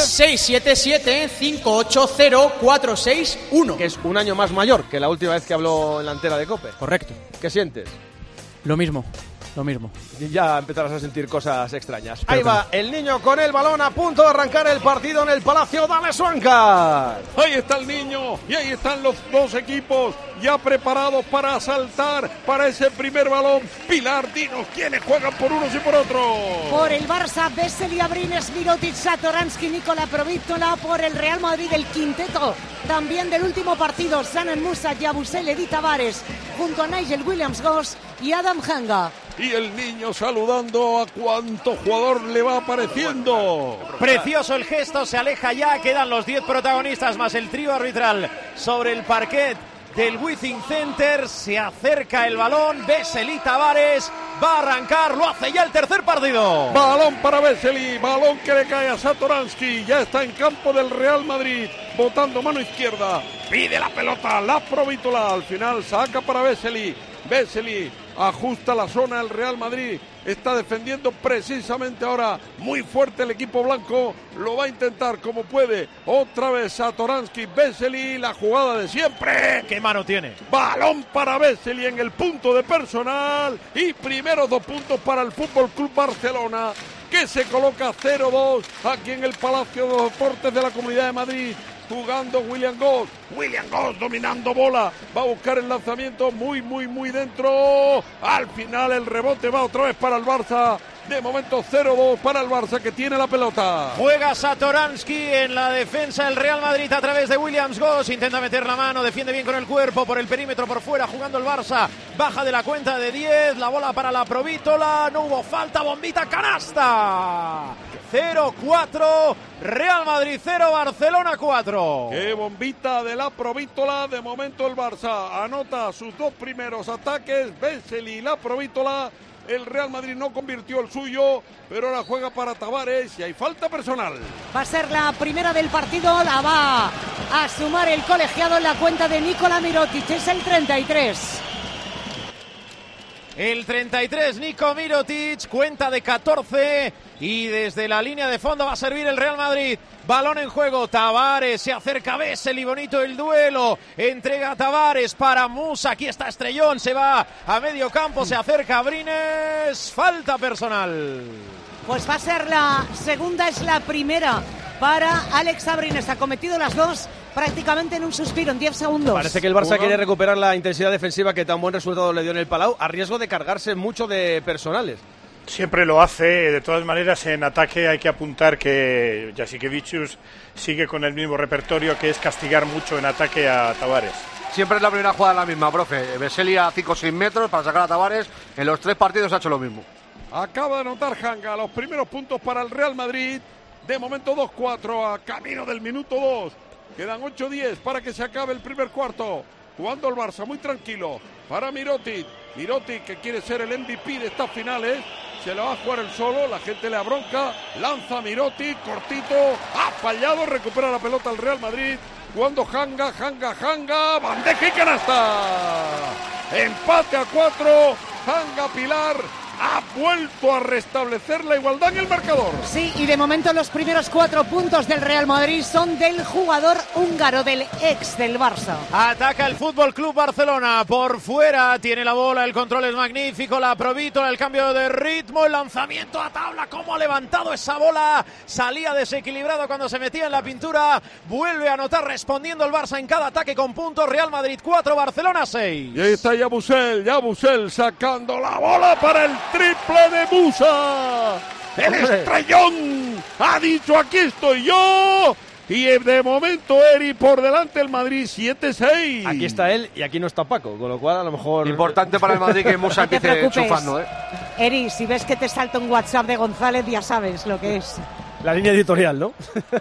677-580-461. Que es un año más mayor que la última vez que habló en la antena de COPE. Correcto. ¿Qué sientes? Lo mismo. Y ya empezarás a sentir cosas extrañas. Ahí va el niño con el balón a punto de arrancar el partido en el Palacio. ¡Dale, Swankar! Ahí está el niño y ahí están los dos equipos ya preparados para saltar para ese primer balón. Pilar, dinos quiénes juegan por unos y por otros. Por el Barça, Vesely, Abrines, Mirotic, Satoransky, Nikola Provítola. Por el Real Madrid, el quinteto también del último partido, Sanan Musa, Yabusele, Edith Tavares, junto a Nigel Williams-Goss y Adam Hanga. Y el niño saludando a cuánto jugador le va apareciendo. Precioso el gesto, se aleja ya, quedan los 10 protagonistas más el trío arbitral sobre el parquet del Withing Center. Se acerca el balón, Vesely Tavares va a arrancar, lo hace ya el tercer partido. Balón para Vesely, balón que le cae a Satoransky, ya está en campo del Real Madrid, botando mano izquierda, pide la pelota, la Provítola, al final saca para Vesely. Vesely ajusta la zona el Real Madrid, está defendiendo precisamente ahora muy fuerte el equipo blanco, lo va a intentar como puede, otra vez Satoransky, Vesely, la jugada de siempre. ¿Qué mano tiene? Balón para Vesely en el punto de personal y primeros 2 puntos para el Fútbol Club Barcelona, que se coloca 0-2 aquí en el Palacio de los Deportes de la Comunidad de Madrid. Jugando Williams-Goss dominando bola, va a buscar el lanzamiento muy dentro, al final el rebote va otra vez para el Barça, de momento 0-2 para el Barça que tiene la pelota. Juega Satoransky en la defensa el Real Madrid a través de Williams-Goss, intenta meter la mano, defiende bien con el cuerpo, por el perímetro por fuera jugando el Barça, baja de la cuenta de 10, la bola para la Provítola, no hubo falta, bombita, canasta. 0-4, Real Madrid 0, Barcelona 4. Qué bombita de la Provítola, de momento el Barça anota sus 2 primeros ataques, Vesely y la Provítola. El Real Madrid no convirtió el suyo, pero ahora juega para Tavares y hay falta personal. Va a ser la primera del partido, la va a sumar el colegiado en la cuenta de Nikola Mirotic, es el 33. El 33, Niko Mirotic, cuenta de 14 y desde la línea de fondo va a servir el Real Madrid. Balón en juego, Tavares, se acerca Vesely, bonito el duelo, entrega a Tavares para Musa, aquí está Estrellón, se va a medio campo, se acerca Abrines, falta personal. Pues va a ser la segunda, es la primera para Alex Abrines, ha cometido las dos prácticamente en un suspiro, en 10 segundos. Parece que el Barça quiere recuperar la intensidad defensiva que tan buen resultado le dio en el Palau, a riesgo de cargarse mucho de personales. Siempre lo hace, de todas maneras en ataque hay que apuntar que Jasikevičius sigue con el mismo repertorio, que es castigar mucho en ataque a Tavares. Siempre es la primera jugada la misma, profe. Vesely a 5 o 6 metros para sacar a Tavares, en los 3 partidos ha hecho lo mismo. Acaba de anotar Hanga, los primeros puntos para el Real Madrid, de momento 2-4 a camino del minuto 2. Quedan 8-10 para que se acabe el primer cuarto. Jugando el Barça muy tranquilo para Mirotic. Mirotic, que quiere ser el MVP de estas finales. se lo va a jugar el solo, la gente le abronca, lanza Mirotic, cortito, ha fallado, recupera la pelota el Real Madrid, jugando Hanga, bandeja y canasta. Empate a 4, Hanga Pilar ha vuelto a restablecer la igualdad en el marcador. Sí, y de momento los primeros 4 puntos del Real Madrid son del jugador húngaro, del ex del Barça. Ataca el Fútbol Club Barcelona por fuera, tiene la bola, el control es magnífico, la Provítola, el cambio de ritmo, el lanzamiento a tabla, cómo ha levantado esa bola, salía desequilibrado cuando se metía en la pintura, vuelve a anotar respondiendo el Barça en cada ataque con puntos. Real Madrid 4, Barcelona 6. Y ahí está Yabusel sacando la bola para el triple de Musa. El estrellón ha dicho: aquí estoy yo. Y de momento Eri por delante el Madrid 7-6. Aquí está él y aquí no está Paco, con lo cual a lo mejor... Importante para el Madrid que Musa empiece enchufando, Eri, si ves que te salta un WhatsApp de González, ya sabes lo que es. La línea editorial, ¿no?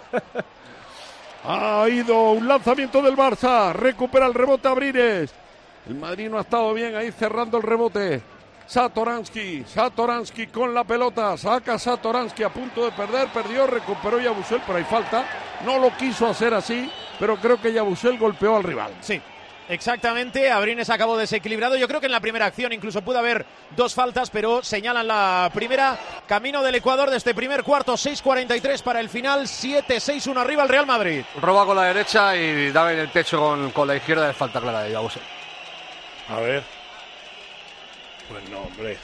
Ha ido un lanzamiento del Barça, recupera el rebote Abrines. El Madrid no ha estado bien ahí cerrando el rebote. Satoransky con la pelota, saca Satoransky a punto de perder, perdió, recuperó Yabusel, pero hay falta, no lo quiso hacer así, pero creo que Yabusel golpeó al rival. Sí, exactamente, Abrines acabó desequilibrado, yo creo que en la primera acción incluso pudo haber 2 faltas, pero señalan la primera, camino del Ecuador de este primer cuarto, 6:43 para el final, 7-6-1 arriba el Real Madrid. Roba con la derecha y da en el pecho con la izquierda, de falta clara de Yabusel. A ver. Pues no, hombre,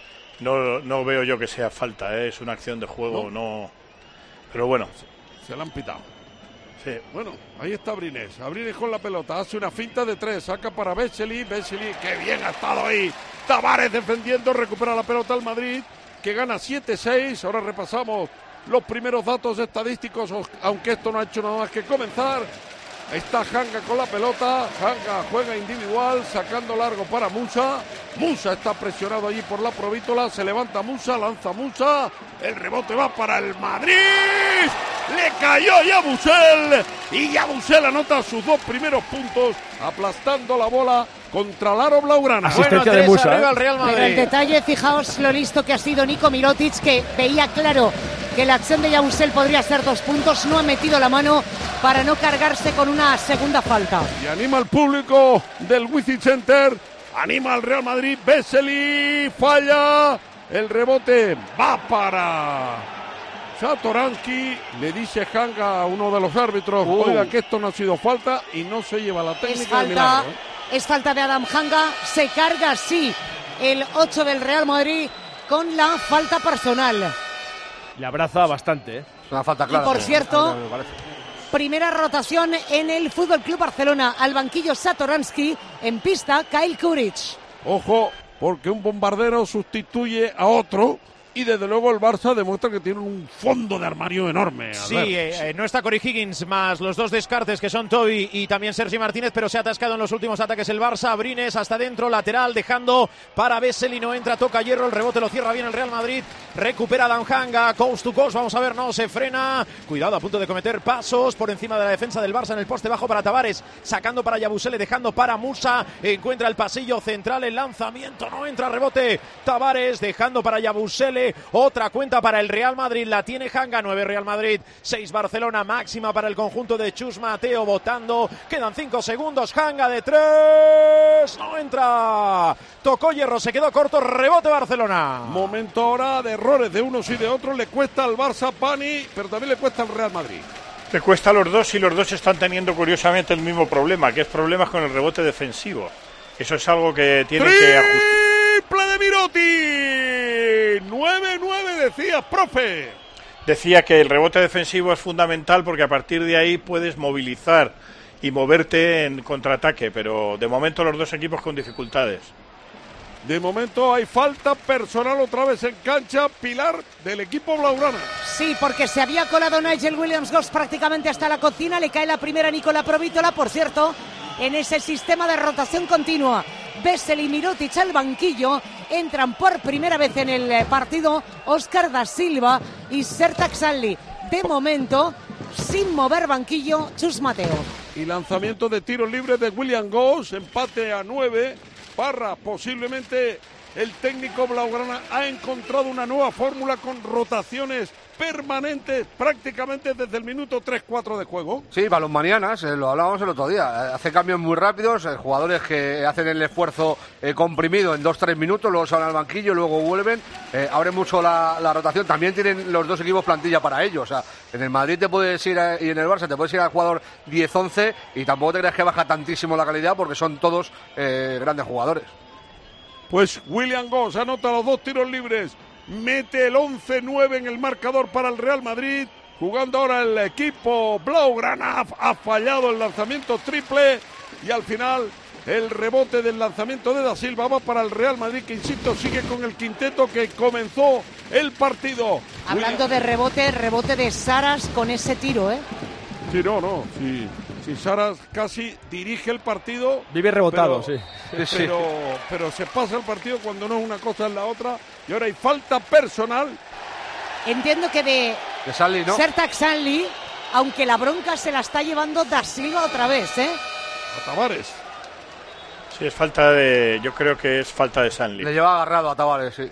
no veo yo que sea falta, es una acción de juego, no. Pero bueno. Se la han pitado. Sí, bueno, ahí está Abrines con la pelota, hace una finta de 3, saca para Vesely, que bien ha estado ahí. Tavares defendiendo, recupera la pelota al Madrid, que gana 7-6, ahora repasamos los primeros datos estadísticos, aunque esto no ha hecho nada más que comenzar. Está Hanga con la pelota, Hanga juega individual, sacando largo para Musa. Musa está presionado allí por la Provítola, se levanta Musa, lanza Musa, el rebote va para el Madrid. Le cayó Yabusel y Yabusel anota sus 2 primeros puntos, aplastando la bola contra el aro blaugrana. Asistencia de Musa, arriba el Real Madrid. Pero el detalle, fijaos lo listo que ha sido Nico Mirotic, que veía claro que la acción de Yabusel podría ser 2 puntos, no ha metido la mano para no cargarse con una segunda falta. Y anima al público del Wizzing Center, anima al Real Madrid, Vesely falla, el rebote va para Satoransky, le dice Hanga a uno de los árbitros, oiga que esto no ha sido falta y no se lleva la técnica del milagro. Es falta de Adam Hanga, se carga sí el 8 del Real Madrid con la falta personal. Le abraza bastante, Es una falta clara. Y por cierto, primera rotación en el Fútbol Club Barcelona. Al banquillo Satoransky, en pista Kyle Kuric. Ojo, porque un bombardero sustituye a otro y desde luego el Barça demuestra que tiene un fondo de armario enorme. Sí, no está Corey Higgins más los 2 descartes que son Toby y también Sergi Martínez, pero se ha atascado en los últimos ataques el Barça. Abrines hasta dentro, lateral, dejando para Vesely, no entra, toca hierro, el rebote lo cierra bien el Real Madrid, recupera Dan Hanga, coast to coast, vamos a ver, no se frena, cuidado, a punto de cometer pasos por encima de la defensa del Barça en el poste bajo para Tavares, sacando para Yabusel, dejando para Musa, encuentra el pasillo central, el lanzamiento, no entra, rebote, Tavares, dejando para Yabusel, otra cuenta para el Real Madrid, la tiene Hanga, 9 Real Madrid, 6 Barcelona, máxima para el conjunto de Chus Mateo, votando, quedan 5 segundos, Hanga de 3, no entra, tocó hierro, se quedó corto, rebote Barcelona. Momento ahora de errores de unos y de otros, le cuesta al Barça Pani, pero también le cuesta al Real Madrid. Le cuesta a los dos y los dos están teniendo curiosamente el mismo problema, que es problemas con el rebote defensivo. Eso es algo que tienen que ajustar. ¡Triple de Mirotic! 9-9 decías, profe. Decía que el rebote defensivo es fundamental porque a partir de ahí puedes movilizar y moverte en contraataque, pero de momento los dos equipos con dificultades. De momento hay falta personal otra vez en cancha, Pilar, del equipo blaugrana. Sí, porque se había colado Nigel Williams-Goss prácticamente hasta la cocina, le cae la primera a Nicola Provítola, por cierto, en ese sistema de rotación continua. Vesely y Mirotic al banquillo, entran por primera vez en el partido Óscar da Silva y Sertac Salli. De momento, sin mover banquillo, Chus Mateo. Y lanzamiento de tiros libres de William-Goss, empate a 9. Parra posiblemente el técnico blaugrana ha encontrado una nueva fórmula con rotaciones permanentes prácticamente desde el minuto 3-4 de juego. Sí, balonmanianas, lo hablábamos el otro día. Hace cambios muy rápidos, jugadores que hacen el esfuerzo comprimido en 2-3 minutos, luego salen al banquillo, luego vuelven. Abre mucho la rotación. También tienen los dos equipos plantilla para ello. O sea, en el Madrid te puedes ir y en el Barça te puedes ir al jugador 10-11 y tampoco te creas que baja tantísimo la calidad porque son todos grandes jugadores. Pues William Goss anota los 2 tiros libres. Mete el 11-9 en el marcador para el Real Madrid. Jugando ahora el equipo blaugrana. Ha fallado el lanzamiento triple. Y al final el rebote del lanzamiento de Da Silva va para el Real Madrid, que insisto, sigue con el quinteto que comenzó el partido. Hablando de rebote de Saras con ese tiro, ¿eh? Sí, no. Si Saras casi dirige el partido. Vive rebotado, pero se pasa el partido cuando no es una cosa es la otra. Y ahora hay falta personal. Entiendo que de Sanli, ¿no? Sertac Sanli, aunque la bronca se la está llevando Da Silva otra vez, ¿eh? A Tavares. Sí, yo creo que es falta de Sanli. Le lleva agarrado a Tavares, sí.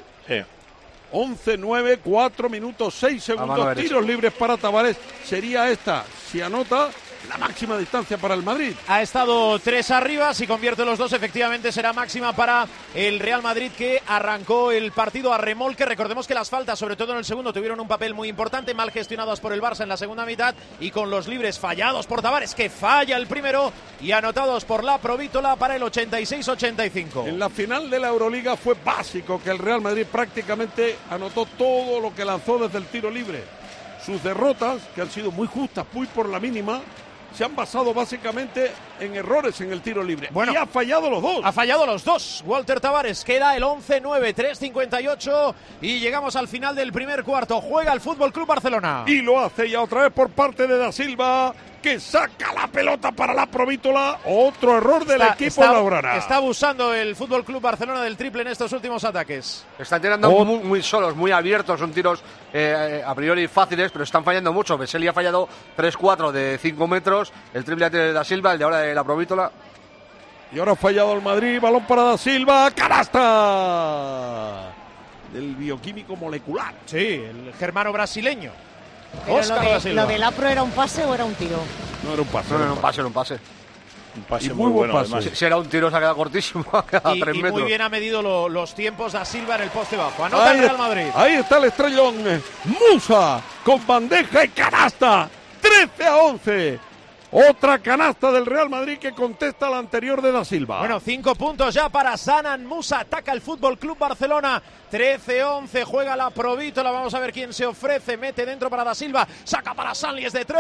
11-9, 4 minutos, 6 segundos, tiros libres para Tavares. Sería esta, si anota, la máxima distancia para el Madrid. Ha estado 3 arriba, si convierte los 2 efectivamente será máxima para el Real Madrid, que arrancó el partido a remolque. Recordemos que las faltas, sobre todo en el segundo, tuvieron un papel muy importante, mal gestionadas por el Barça en la segunda mitad, y con los libres fallados por Tavares, que falla el primero, y anotados por la Provítola para el 86-85. En la final de la Euroliga fue básico que el Real Madrid prácticamente anotó todo lo que lanzó desde el tiro libre. Sus derrotas, que han sido muy justas, muy por la mínima, se han basado básicamente en errores en el tiro libre. Bueno, y ha fallado los 2. Ha fallado los 2. Walter Tavares, queda el 11-9, 3:58 y llegamos al final del primer cuarto. Juega el Fútbol Club Barcelona. Y lo hace ya otra vez por parte de Da Silva, que saca la pelota para la Provítola. Otro error del equipo blaugrana. Está abusando el Fútbol Club Barcelona del triple en estos últimos ataques. Están tirando muy solos, muy abiertos. Son tiros a priori fáciles, pero están fallando mucho. Vesely ha fallado 3-4 de 5 metros. El triple de Da Silva, el de ahora de la Provítola. Y ahora ha fallado el Madrid. Balón para Da Silva. ¡Canasta! Del bioquímico molecular. Sí, el germano brasileño. Pero lo del Apro, ¿era un pase o era un tiro? No era un pase. No, era un pase. Un pase muy bueno, además. Si era un tiro, se ha quedado cortísimo. Ha quedado 3 metros. Muy bien ha medido los tiempos Da Silva en el poste bajo. Anota el Real Madrid. Ahí está el estrellón. Musa con bandeja y canasta. 13-11. Otra canasta del Real Madrid que contesta la anterior de Da Silva. Bueno, 5 puntos ya para Sanan Musa. Ataca el Fútbol Club Barcelona. 13-11. Juega la Provítola. Vamos a ver quién se ofrece. Mete dentro para Da Silva. Saca para Sanli. Es de 3.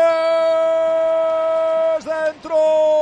Dentro.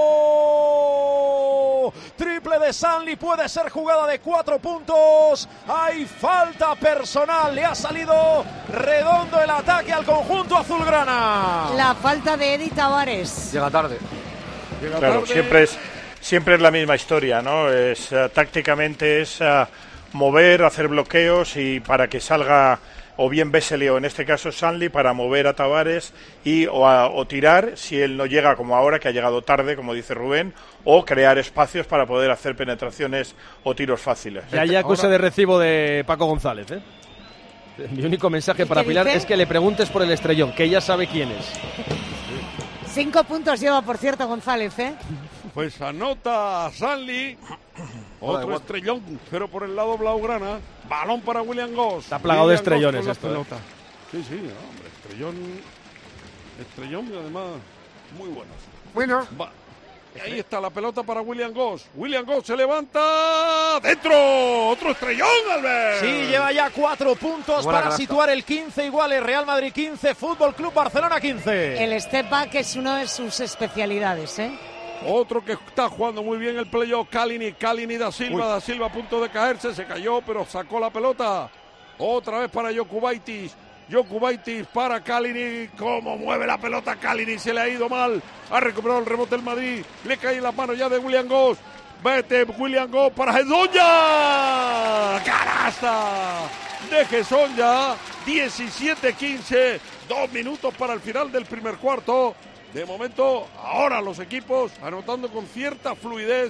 Triple de Sanli. Puede ser jugada de 4 puntos. Hay falta personal. Le ha salido redondo el ataque al conjunto azulgrana. La falta de Edi Tavares. Llega tarde. Claro, siempre es la misma historia, ¿no? Tácticamente es mover, hacer bloqueos y para que salga o bien Vesely o en este caso Sanli para mover a Tavares o tirar si él no llega como ahora, que ha llegado tarde, como dice Rubén, o crear espacios para poder hacer penetraciones o tiros fáciles. Ya hay acuse de recibo de Paco González, ¿eh? Mi único mensaje para Pilar es que le preguntes por el estrellón, que ella sabe quién es. 5 puntos lleva, por cierto, González, ¿eh? Pues anota Sanli. Otro estrellón, pero por el lado blaugrana. Balón para William Goss. Está plagado de estrellones esto. Pelota. Sí, hombre, estrellón y además muy buenos. Bueno. Ahí está la pelota para William Goss. William Goss se levanta. ¡Dentro! ¡Otro estrellón, Albert! Sí, lleva ya 4 puntos para situar el 15 iguales. Real Madrid 15, Fútbol Club Barcelona 15. El step back es una de sus especialidades, ¿eh? Otro que está jugando muy bien el playoff, Kalini Da Silva. Da Silva a punto de caerse, se cayó, pero sacó la pelota. Otra vez para Jokubaitis para Kalini. Cómo mueve la pelota Kalini, se le ha ido mal. Ha recuperado el rebote el Madrid. Le cae en las manos ya de William Goss. Vete William Goss para Hezonja. ¡Canasta! De Hezonja. 17-15. 2 minutos para el final del primer cuarto. De momento, ahora los equipos anotando con cierta fluidez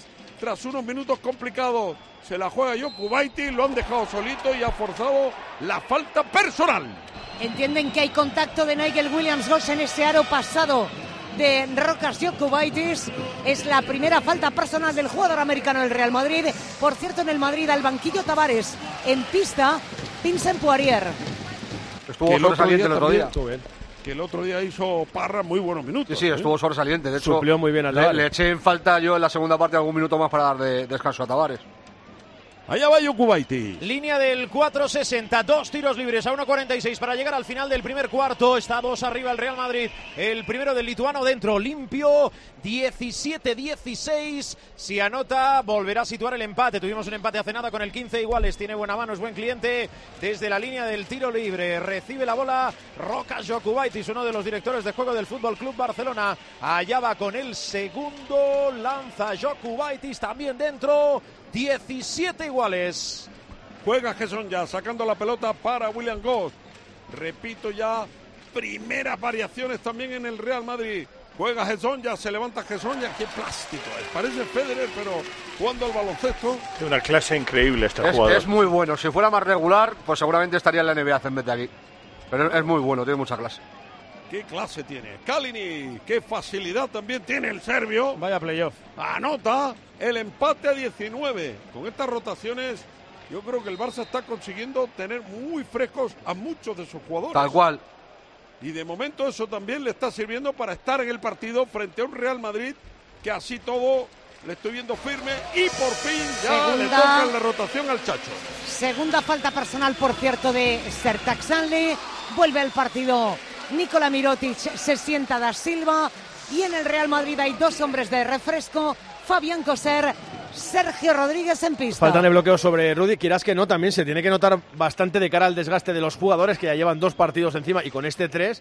tras unos minutos complicados. Se la juega Jokubaitis, lo han dejado solito y ha forzado la falta personal. Entienden que hay contacto de Nigel Williams-Goss en ese aro pasado de Rokas Jokubaitis. Es la primera falta personal del jugador americano del Real Madrid. Por cierto, en el Madrid, al banquillo Tavares. En pista, Vincent Poirier. Estuvo sobresaliente el otro día. Que el otro día hizo Parra muy buenos minutos. Sí, estuvo sobresaliente. De hecho, suplió muy bien al Tavares. Le eché en falta yo en la segunda parte algún minuto más para dar descanso a Tavares. Allá va Jokubaitis. Línea del 4.60, 2 tiros libres a 1.46 para llegar al final del primer cuarto. Está 2 arriba el Real Madrid. El primero del lituano dentro, limpio, 17-16. Si anota, volverá a situar el empate. Tuvimos un empate hace nada con el 15 iguales. Tiene buena mano, es buen cliente. Desde la línea del tiro libre, recibe la bola Rokas Jokubaitis, uno de los directores de juego del Fútbol Club Barcelona. Allá va con el segundo, lanza Jokubaitis también dentro. 17 iguales. Juega Gerson ya, sacando la pelota para Williams-Goss. Repito ya, primeras variaciones también en el Real Madrid. Juega Gerson ya, se levanta Gerson ya. Qué plástico es. Parece Federer, pero jugando al baloncesto. Es una clase increíble este jugador. Es muy bueno. Si fuera más regular, pues seguramente estaría en la NBA en vez de aquí. Pero es muy bueno, tiene mucha clase. ¿Qué clase tiene? Kalinic, qué facilidad también tiene el serbio. Vaya playoff. Anota el empate a 19. Con estas rotaciones, yo creo que el Barça está consiguiendo tener muy frescos a muchos de sus jugadores. Tal cual. Y de momento eso también le está sirviendo para estar en el partido frente a un Real Madrid que así todo le estoy viendo firme y por fin ya le toca la rotación al Chacho. Segunda falta personal, por cierto, de Sertac Sanli. Vuelve al partido Nikola Mirotic, se sienta Da Silva y en el Real Madrid hay 2 hombres de refresco, Fabián Coser, Sergio Rodríguez en pista. Faltan de bloqueo sobre Rudy, quieras que no, también se tiene que notar bastante de cara al desgaste de los jugadores que ya llevan 2 partidos encima y con este 3,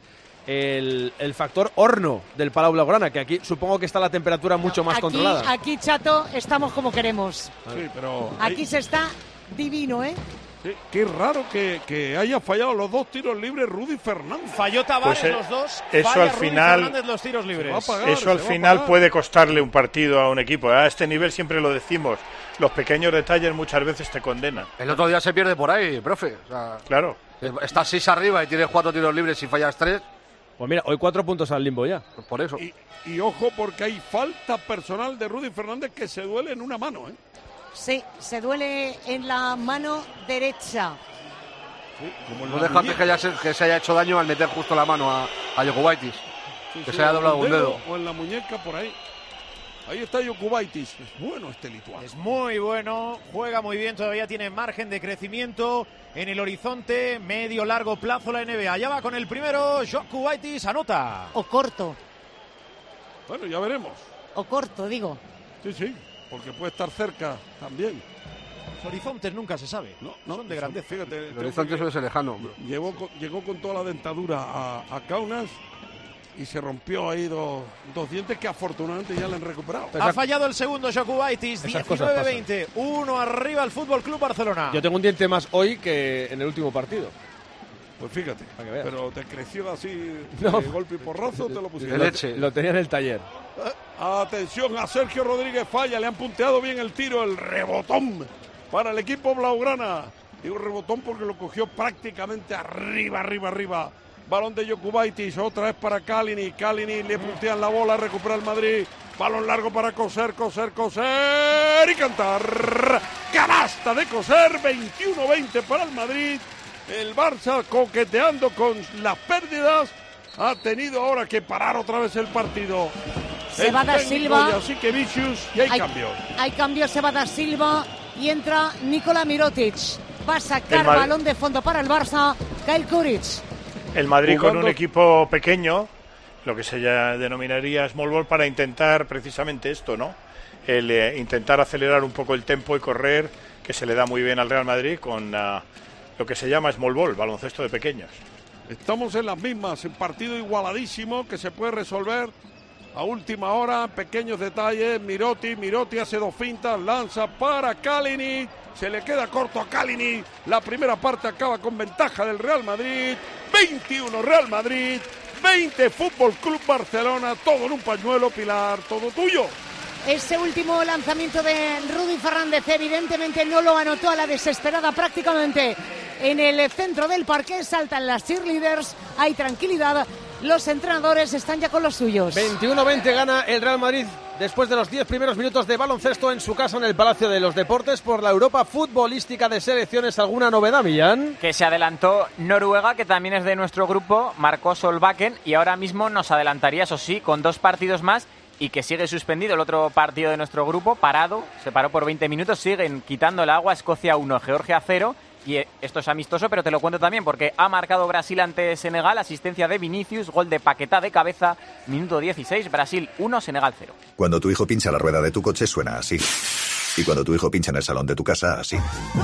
el factor horno del Palau Blaugrana, que aquí supongo que está la temperatura mucho más controlada. Aquí, Chato, estamos como queremos. Sí, pero aquí se está divino, ¿eh? Sí, qué raro que haya fallado los 2 tiros libres Rudy Fernández. Falló Tavares pues, los 2. Eso falla al Rudy final, Fernández los tiros libres. Eso al final puede costarle un partido a un equipo. A este nivel siempre lo decimos. Los pequeños detalles muchas veces te condenan. El otro día se pierde por ahí, profe. O sea, claro. Estás 6 arriba y tienes 4 tiros libres y fallas 3. Pues mira, hoy 4 puntos al limbo ya. Pues por eso. Y ojo, porque hay falta personal de Rudy Fernández que se duele en una mano, ¿eh? Sí, se duele en la mano derecha. Sí, no dejate que se haya hecho daño al meter justo la mano a Jokubaitis. Que se haya doblado un dedo. O en la muñeca por ahí. Ahí está Jokubaitis. Es bueno este lituano. Es muy bueno, juega muy bien, todavía tiene margen de crecimiento en el horizonte, medio largo plazo la NBA. Ya va con el primero, Jokubaitis anota. O corto. Bueno, ya veremos. O corto, digo. Sí, porque puede estar cerca también. Los horizontes nunca se sabe. No son de grandeza. Fíjate, el horizonte suele ser lejano. Llegó con toda la dentadura a Kaunas y se rompió ahí dos dientes que afortunadamente ya le han recuperado. Ha fallado el segundo Jokubaitis, 19-20. 1 arriba el Fútbol Club Barcelona. Yo tengo un diente más hoy que en el último partido. Pues fíjate, pero te creció así de golpe y porrazo, te lo pusieron. De leche. Lo tenía en el taller. Atención a Sergio Rodríguez, falla, le han punteado bien el tiro, el rebotón para el equipo blaugrana. Digo rebotón porque lo cogió prácticamente arriba. Balón de Jokubaitis, otra vez para Kalinic. Kalinic le puntean la bola, recupera el Madrid. Balón largo para Coser y cantar. Canasta de Coser, 21-20 para el Madrid. El Barça coqueteando con las pérdidas. Ha tenido ahora que parar otra vez el partido. Se va Da Silva. Así que Vicius y hay cambios. Hay cambios, se va Da Silva y entra Nikola Mirotic. Va a sacar balón de fondo para el Barça, Kyle Kuric. El Madrid con un equipo pequeño, lo que se denominaría small ball, para intentar precisamente esto, ¿no? El intentar acelerar un poco el tempo y correr, que se le da muy bien al Real Madrid con lo que se llama small ball, baloncesto de pequeños. Estamos en las mismas, en partido igualadísimo que se puede resolver a última hora, pequeños detalles. Mirotic hace 2 fintas, lanza para Kalinic, se le queda corto a Kalinic. La primera parte acaba con ventaja del Real Madrid, 21 Real Madrid, 20 Fútbol Club Barcelona, todo en un pañuelo. Pilar, todo tuyo. Ese último lanzamiento de Rudy Fernández evidentemente no lo anotó a la desesperada prácticamente en el centro del parque. Saltan las cheerleaders, hay tranquilidad, los entrenadores están ya con los suyos. 21-20 gana el Real Madrid después de los 10 primeros minutos de baloncesto en su casa en el Palacio de los Deportes por la Europa Futbolística de Selecciones. ¿Alguna novedad, Millán? Que se adelantó Noruega, que también es de nuestro grupo, marcó Solbakken y ahora mismo nos adelantaría, eso sí, con 2 partidos más y que sigue suspendido el otro partido de nuestro grupo, parado, se paró por 20 minutos, siguen quitando el agua, Escocia 1, Georgia 0. Y esto es amistoso, pero te lo cuento también porque ha marcado Brasil ante Senegal, asistencia de Vinicius, gol de Paquetá de cabeza, minuto 16, Brasil 1, Senegal 0. Cuando tu hijo pincha la rueda de tu coche suena así. Y cuando tu hijo pincha en el salón de tu casa, así.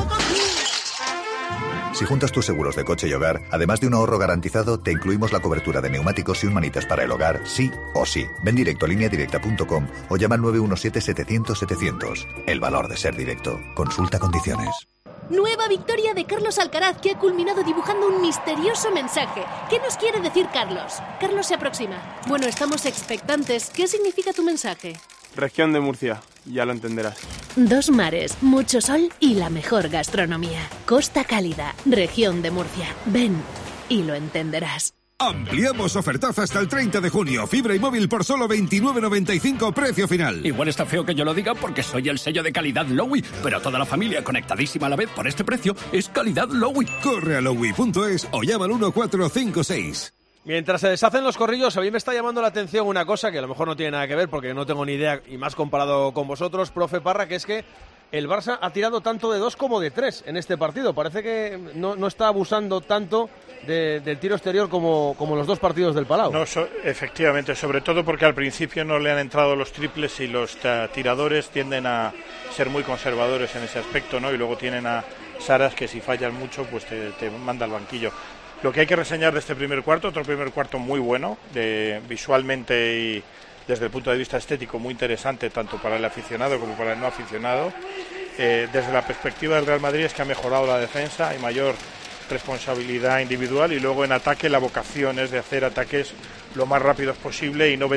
Si juntas tus seguros de coche y hogar, además de un ahorro garantizado, te incluimos la cobertura de neumáticos y un manitas para el hogar, sí o sí. Ven directo a lineadirecta.com o llama al 917-700-700. El valor de ser directo. Consulta condiciones. Nueva victoria de Carlos Alcaraz, que ha culminado dibujando un misterioso mensaje. ¿Qué nos quiere decir Carlos? Carlos se aproxima. Bueno, estamos expectantes. ¿Qué significa tu mensaje? Región de Murcia, ya lo entenderás. 2 mares, mucho sol y la mejor gastronomía. Costa Cálida, región de Murcia. Ven y lo entenderás. Ampliamos ofertaza hasta el 30 de junio. Fibra y móvil por solo 29,95 precio final. Igual está feo que yo lo diga porque soy el sello de calidad Lowy, pero toda la familia conectadísima a la vez por este precio es calidad Lowy. Corre a lowy.es o llama al 1456. Mientras se deshacen los corrillos, a mí me está llamando la atención una cosa que a lo mejor no tiene nada que ver porque no tengo ni idea, y más comparado con vosotros, profe Parra, que es que el Barça ha tirado tanto de 2 como de 3 en este partido. Parece que no está abusando tanto del tiro exterior como los 2 partidos del Palau. No, efectivamente, sobre todo porque al principio no le han entrado los triples y los tiradores tienden a ser muy conservadores en ese aspecto, ¿no? Y luego tienen a Saras que si fallan mucho pues te manda al banquillo. Lo que hay que reseñar de este primer cuarto, otro primer cuarto muy bueno, visualmente y desde el punto de vista estético muy interesante, tanto para el aficionado como para el no aficionado. Desde la perspectiva del Real Madrid es que ha mejorado la defensa, hay mayor responsabilidad individual y luego en ataque la vocación es de hacer ataques lo más rápidos posible y no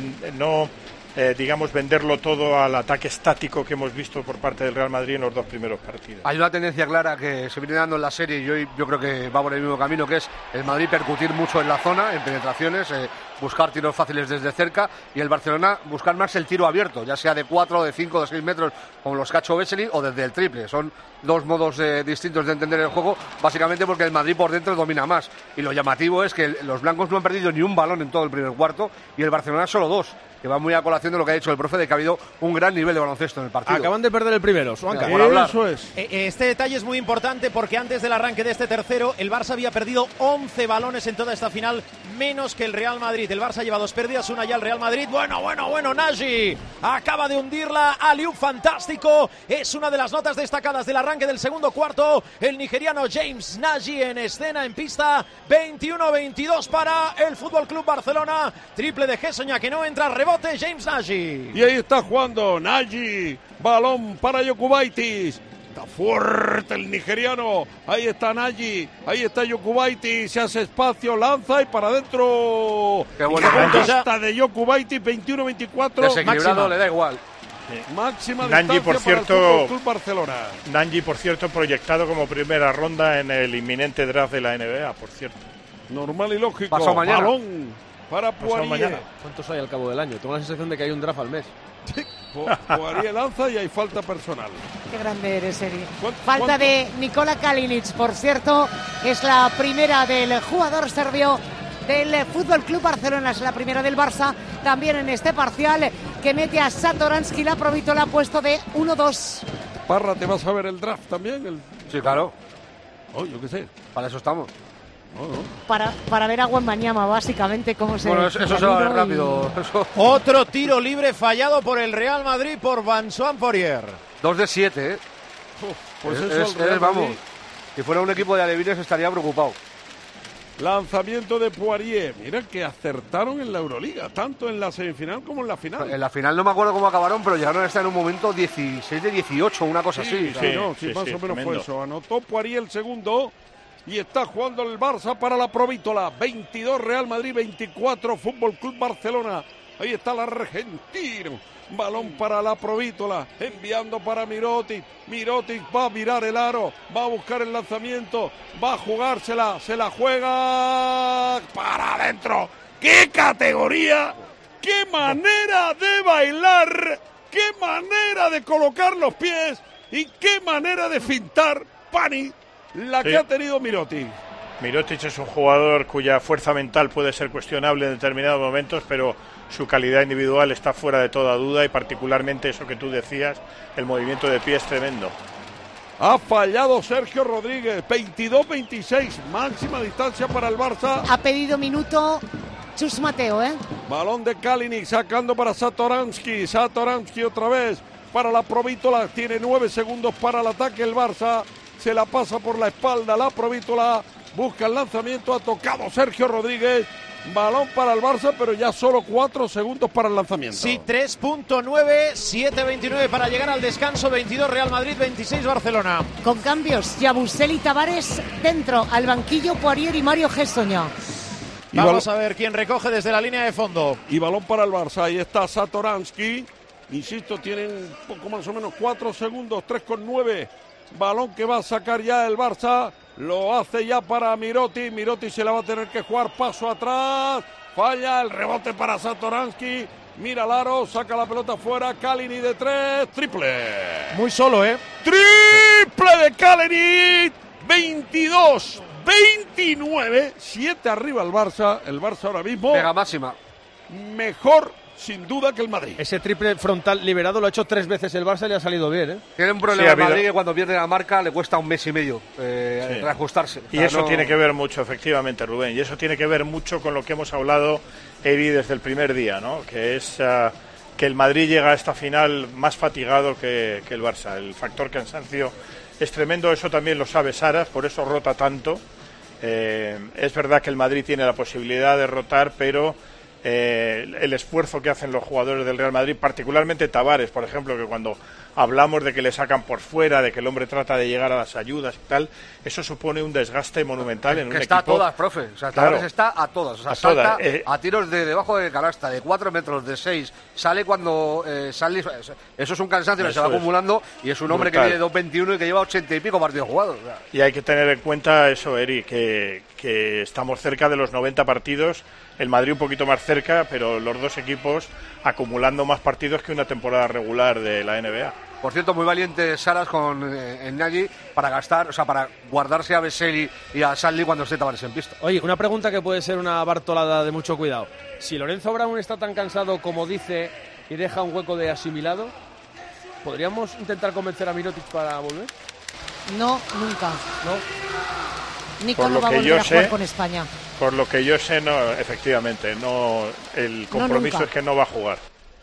venderlo todo al ataque estático que hemos visto por parte del Real Madrid en los 2 primeros partidos. Hay una tendencia clara que se viene dando en la serie y yo creo que va por el mismo camino, que es el Madrid percutir mucho en la zona, en penetraciones, buscar tiros fáciles desde cerca, y el Barcelona buscar más el tiro abierto, ya sea de 4, de 5, de 6 metros, como los cacho Vesely, o desde el triple. Son 2 modos distintos de entender el juego, básicamente porque el Madrid por dentro domina más. Y lo llamativo es que los blancos no han perdido ni un balón en todo el primer cuarto y el Barcelona solo 2. Que va muy a colación de lo que ha dicho el profe, de que ha habido un gran nivel de baloncesto en el partido. Acaban de perder el primero, Suanca. Eso es. Este detalle es muy importante porque antes del arranque de este tercero, el Barça había perdido 11 balones en toda esta final, menos que el Real Madrid. El Barça lleva 2 pérdidas, una ya el Real Madrid. Bueno, Nagy acaba de hundirla. Aliou fantástico. Es una de las notas destacadas del arranque del segundo cuarto. El nigeriano James Nagy en escena, en pista. 21-22 para el Fútbol Club Barcelona. Triple de Gessoña que no entra, rebote James Nagy. Y ahí está jugando Nagy. Balón para Jokubaitis. Está fuerte el nigeriano. Ahí está Nagy. Ahí está Jokubaitis. Se hace espacio, lanza y para adentro. Qué buena pista de Jokubaitis. 21-24. Desequilibrado, le da igual. Máxima Nanji, distancia por cierto, para el Fútbol Club Barcelona. Nanji, por cierto, proyectado como primera ronda en el inminente draft de la NBA, por cierto. Normal y lógico. Pasó mañana. Balón para Poirier. ¿Cuántos hay al cabo del año? Tengo la sensación de que hay un draft al mes. Poirier lanza y hay falta personal. Qué grande eres, Eri. Falta de Nikola Kalinic, por cierto. Es la primera del jugador serbio del Fútbol Club Barcelona. Es la primera del Barça. También en este parcial que mete a Satoransky. La Provítola ha puesto de 1-2. Parra, ¿te vas a ver el draft también? Sí, claro. Yo qué sé. Para eso estamos. Para ver a Wembanyama, básicamente, cómo se... Bueno, eso se va a ver rápido. Eso. Otro tiro libre fallado por el Real Madrid por Vincent Poirier. 2 de 7, Pues eso vamos. Si fuera un equipo de alevines estaría preocupado. Lanzamiento de Poirier. Mira que acertaron en la Euroliga, tanto en la semifinal como en la final. En la final no me acuerdo cómo acabaron, pero llegaron a estar en un momento 16 de 18, una cosa así. Más o menos fue eso. Anotó Poirier el segundo. Y está jugando el Barça para la Provítola. 22 Real Madrid, 24 Fútbol Club Barcelona. Ahí está el argentino. Balón para la Provítola, enviando para Mirotic. Mirotic va a mirar el aro, va a buscar el lanzamiento, va a jugársela, se la juega para adentro. ¡Qué categoría! ¡Qué manera de bailar! ¡Qué manera de colocar los pies! ¡Y qué manera de fintar, Pani, la que ha tenido Mirotic! Mirotic es un jugador cuya fuerza mental puede ser cuestionable en determinados momentos, pero su calidad individual está fuera de toda duda y particularmente eso que tú decías, el movimiento de pie es tremendo. Ha fallado Sergio Rodríguez, 22-26, máxima distancia para el Barça. Ha pedido minuto Chus Mateo, Balón de Kalinic sacando para Satoransky. Satoransky otra vez para la Provítola. Tiene 9 segundos para el ataque el Barça. Se la pasa por la espalda la Provítola. Busca el lanzamiento. Ha tocado Sergio Rodríguez. Balón para el Barça, pero ya solo 4 segundos para el lanzamiento. Sí, 3.9, 7.29 para llegar al descanso. 22 Real Madrid, 26 Barcelona. Con cambios, Yabusel y Tavares dentro, al banquillo Poirier y Mario Gessoña. Vamos a ver quién recoge desde la línea de fondo. Y balón para el Barça. Ahí está Satoransky. Insisto, tienen poco más o menos 4 segundos, 3,9. Balón que va a sacar ya el Barça. Lo hace ya para Mirotic. Mirotic se la va a tener que jugar paso atrás. Falla el rebote para Satoransky. Mira el aro, saca la pelota fuera. Kalinic de 3. Triple. Muy solo, Triple de Kalinic. 22-29. 7 arriba el Barça. El Barça ahora mismo. Mega máxima. Mejor sin duda que el Madrid. Ese triple frontal liberado lo ha hecho 3 veces el Barça y le ha salido bien, Tiene un problema el Madrid que cuando pierde la marca le cuesta un mes y medio reajustarse. Y eso tiene que ver mucho, efectivamente, Rubén, y eso tiene que ver mucho con lo que hemos hablado, Eri, desde el primer día, ¿no? Que es que el Madrid llega a esta final más fatigado que el Barça. El factor cansancio es tremendo, eso también lo sabe Saras, por eso rota tanto. Es verdad que el Madrid tiene la posibilidad de rotar, pero el esfuerzo que hacen los jugadores del Real Madrid, particularmente Tavares, por ejemplo, que cuando hablamos de que le sacan por fuera, de que el hombre trata de llegar a las ayudas y tal, eso supone un desgaste monumental en un equipo. Está a todas, profe. O sea, Tavares está a todas. O sea, salta a tiros de debajo de canasta, de 4 metros, de 6. Sale cuando sale. Eso es un cansancio que se va acumulando y es un hombre que mide 2.21 y que lleva 80 y pico partidos jugados. O sea. Y hay que tener en cuenta eso, Eri, que estamos cerca de los 90 partidos. El Madrid un poquito más cerca, pero los dos equipos acumulando más partidos que una temporada regular de la NBA. Por cierto, muy valiente Saras con Nagy para guardarse a Vesely y a Sanli cuando esté Tavares en pista. Oye, una pregunta que puede ser una bartolada de mucho cuidado. Si Lorenzo Brown está tan cansado como dice y deja un hueco de asimilado, ¿podríamos intentar convencer a Mirotic para volver? No, nunca. ¿No? Nico no va a volver a jugar con España. Por lo que yo sé, no, efectivamente, no. El compromiso es que no va a jugar.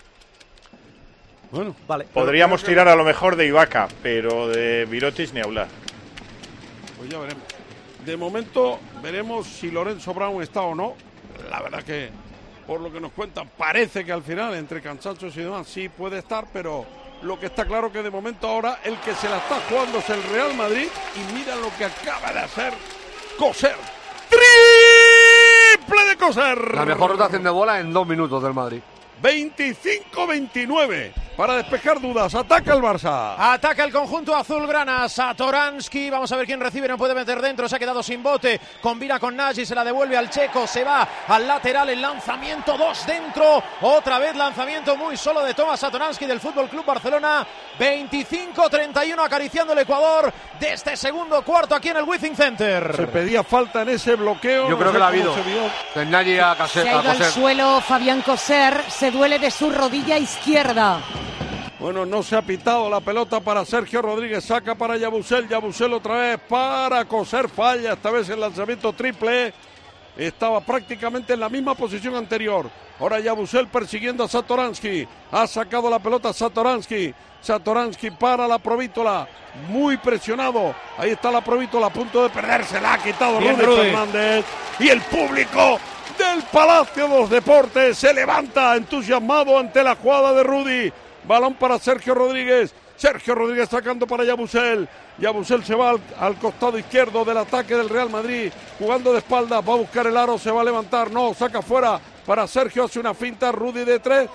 Bueno, vale. Podríamos tirar a lo mejor de Ibaka, pero de Mirotic ni hablar. Pues ya veremos. De momento veremos si Lorenzo Brown está o no. La verdad que, por lo que nos cuentan, parece que al final, entre cansancios y demás, sí puede estar, pero lo que está claro que de momento ahora el que se la está jugando es el Real Madrid. Y mira lo que acaba de hacer Coser. ¡Triple de Coser! La mejor rotación de bola en 2 minutos del Madrid. 25-29 para despejar dudas. Ataca el Barça. Ataca el conjunto azulgrana. Satoransky. Vamos a ver quién recibe. No puede meter dentro. Se ha quedado sin bote. Combina con Nagy. Se la devuelve al checo. Se va al lateral. El lanzamiento. 2 dentro. Otra vez lanzamiento muy solo de Tomas Satoransky del Fútbol Club Barcelona. 25-31 acariciando el Ecuador de este segundo cuarto aquí en el Wizzing Center. Se pedía falta en ese bloqueo. Yo creo que la ha habido. Nagy a Coser. Se ha ido al suelo Fabián Coser. Se duele de su rodilla izquierda. Bueno, no se ha pitado la pelota para Sergio Rodríguez, saca para Yabusel, Yabusel otra vez para Coser, falla esta vez el lanzamiento triple, estaba prácticamente en la misma posición anterior. Ahora Yabusel persiguiendo a Satoransky, ha sacado la pelota Satoransky para la Provítola, muy presionado, ahí está la Provítola a punto de perderse, la ha quitado Rudy Fernández y el público del Palacio de los Deportes se levanta entusiasmado ante la jugada de Rudy. Balón para Sergio Rodríguez. Sergio Rodríguez sacando para Yabusel. Yabusel se va al costado izquierdo del ataque del Real Madrid. Jugando de espaldas. Va a buscar el aro. Se va a levantar. No, saca fuera para Sergio, hace una finta, Rudy de tres,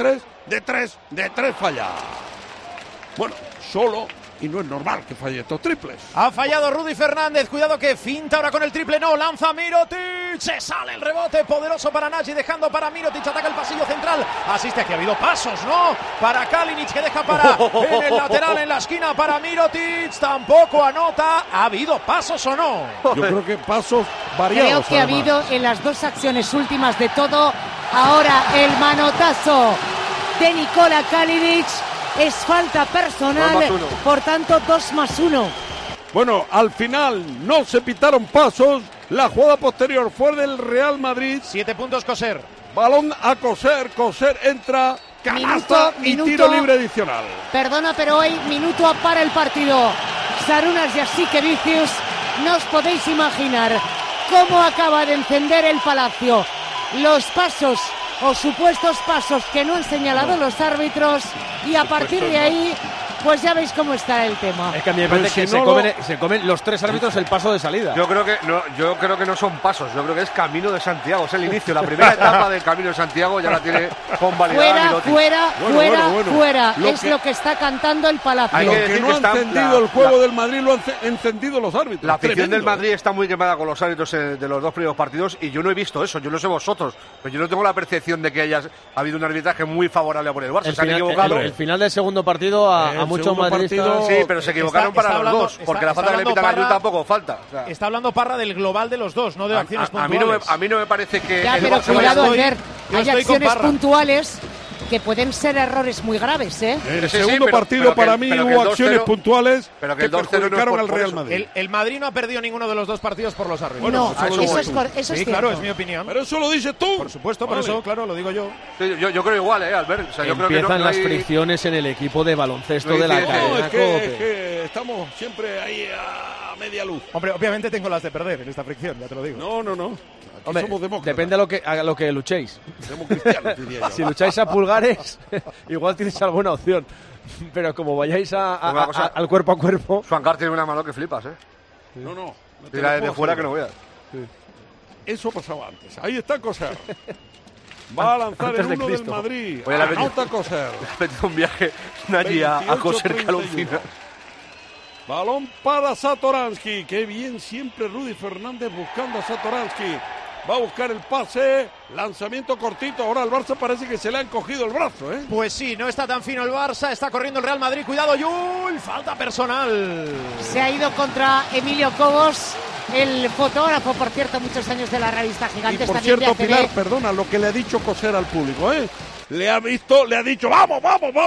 falla. Bueno, solo, y no es normal que falle estos triples. Ha fallado Rudy Fernández, cuidado que finta ahora con el triple, no, lanza Mirotic, se sale el rebote, poderoso para Nagy, dejando para Mirotic, ataca el pasillo central, asiste, aquí ha habido pasos, ¿no? Para Kalinic, que deja para en el lateral, en la esquina, para Mirotic, tampoco anota, ¿ha habido pasos o no? Yo creo que pasos variados. Creo que además. ha habido en las dos acciones últimas de todo. Ahora el manotazo de Nikola Kalinic. Es falta personal, por tanto 2+1. Bueno, al final no se pitaron pasos. La jugada posterior fue del Real Madrid. 7 puntos Coser. Balón a Coser. Coser entra, canasta y tiro libre adicional. Perdona, pero hoy minuto para el partido. Sarunas Jasikevičius, no os podéis imaginar cómo acaba de encender el Palacio. Los pasos o supuestos pasos que no han señalado los árbitros, y a partir de ahí pues ya veis cómo está el tema. Es que a mí me parece que se comen los tres árbitros el paso de salida. Yo creo que no son pasos, yo creo que es Camino de Santiago, es el inicio, la primera etapa del Camino de Santiago ya la tiene convalidada. Fuera, es lo que está cantando el Palacio. Lo que no ha encendido el juego del Madrid lo han encendido los árbitros. La afición del Madrid está muy quemada con los árbitros de los dos primeros partidos, y yo no he visto eso, yo no sé vosotros, pero yo no tengo la percepción de que haya habido un arbitraje muy favorable por el Barça. Se han equivocado. El final del segundo partido a muchos madridistas. Sí, pero se equivocaron para los dos, porque la falta que le pitan a Jul tampoco falta. O sea, está hablando Parra del global de los dos, no de acciones puntuales. A mí no me parece que... Ya, pero cuidado, Albert, hay acciones puntuales que pueden ser errores muy graves, ¿eh? En el segundo partido para mí hubo acciones puntuales pero que perjudicaron al Real Madrid. El Madrid no ha perdido ninguno de los dos partidos por los árbitros. No, eso es cierto. Claro, es mi opinión. Pero eso lo dices tú. Por supuesto, por eso, claro, lo digo yo. Sí, yo creo igual, Albert. O sea, yo creo que empiezan las fricciones en el equipo de baloncesto de la cadena. Es que estamos siempre ahí a media luz. Hombre, obviamente tengo las de perder en esta fricción, ya te lo digo. No. Hombre, somos demócratas. Depende a lo que luchéis. Somos cristianos, diría yo. Si lucháis a pulgares, igual tienes alguna opción. Pero como vayáis al cuerpo a cuerpo... Swankar tiene una mano que flipas, ¿eh? No. Tira desde fuera que no veas. Sí. Eso pasaba antes. Ahí está Coser. Va a lanzar el uno del Madrid. Anota Coser. Ha metido un viaje Nagy a Coser que alucina. Balón para Satoransky. Qué bien siempre Rudy Fernández buscando a Satoransky. Va a buscar el pase, lanzamiento cortito. Ahora al Barça parece que se le ha encogido el brazo, ¿eh? Pues sí, no está tan fino el Barça, está corriendo el Real Madrid. Cuidado, Jul, falta personal. Se ha ido contra Emilio Cobos, el fotógrafo, por cierto, muchos años de la revista Gigantes. Y por cierto, Pilar, perdona lo que le ha dicho Coser al público, ¿eh? Le ha dicho, vamos.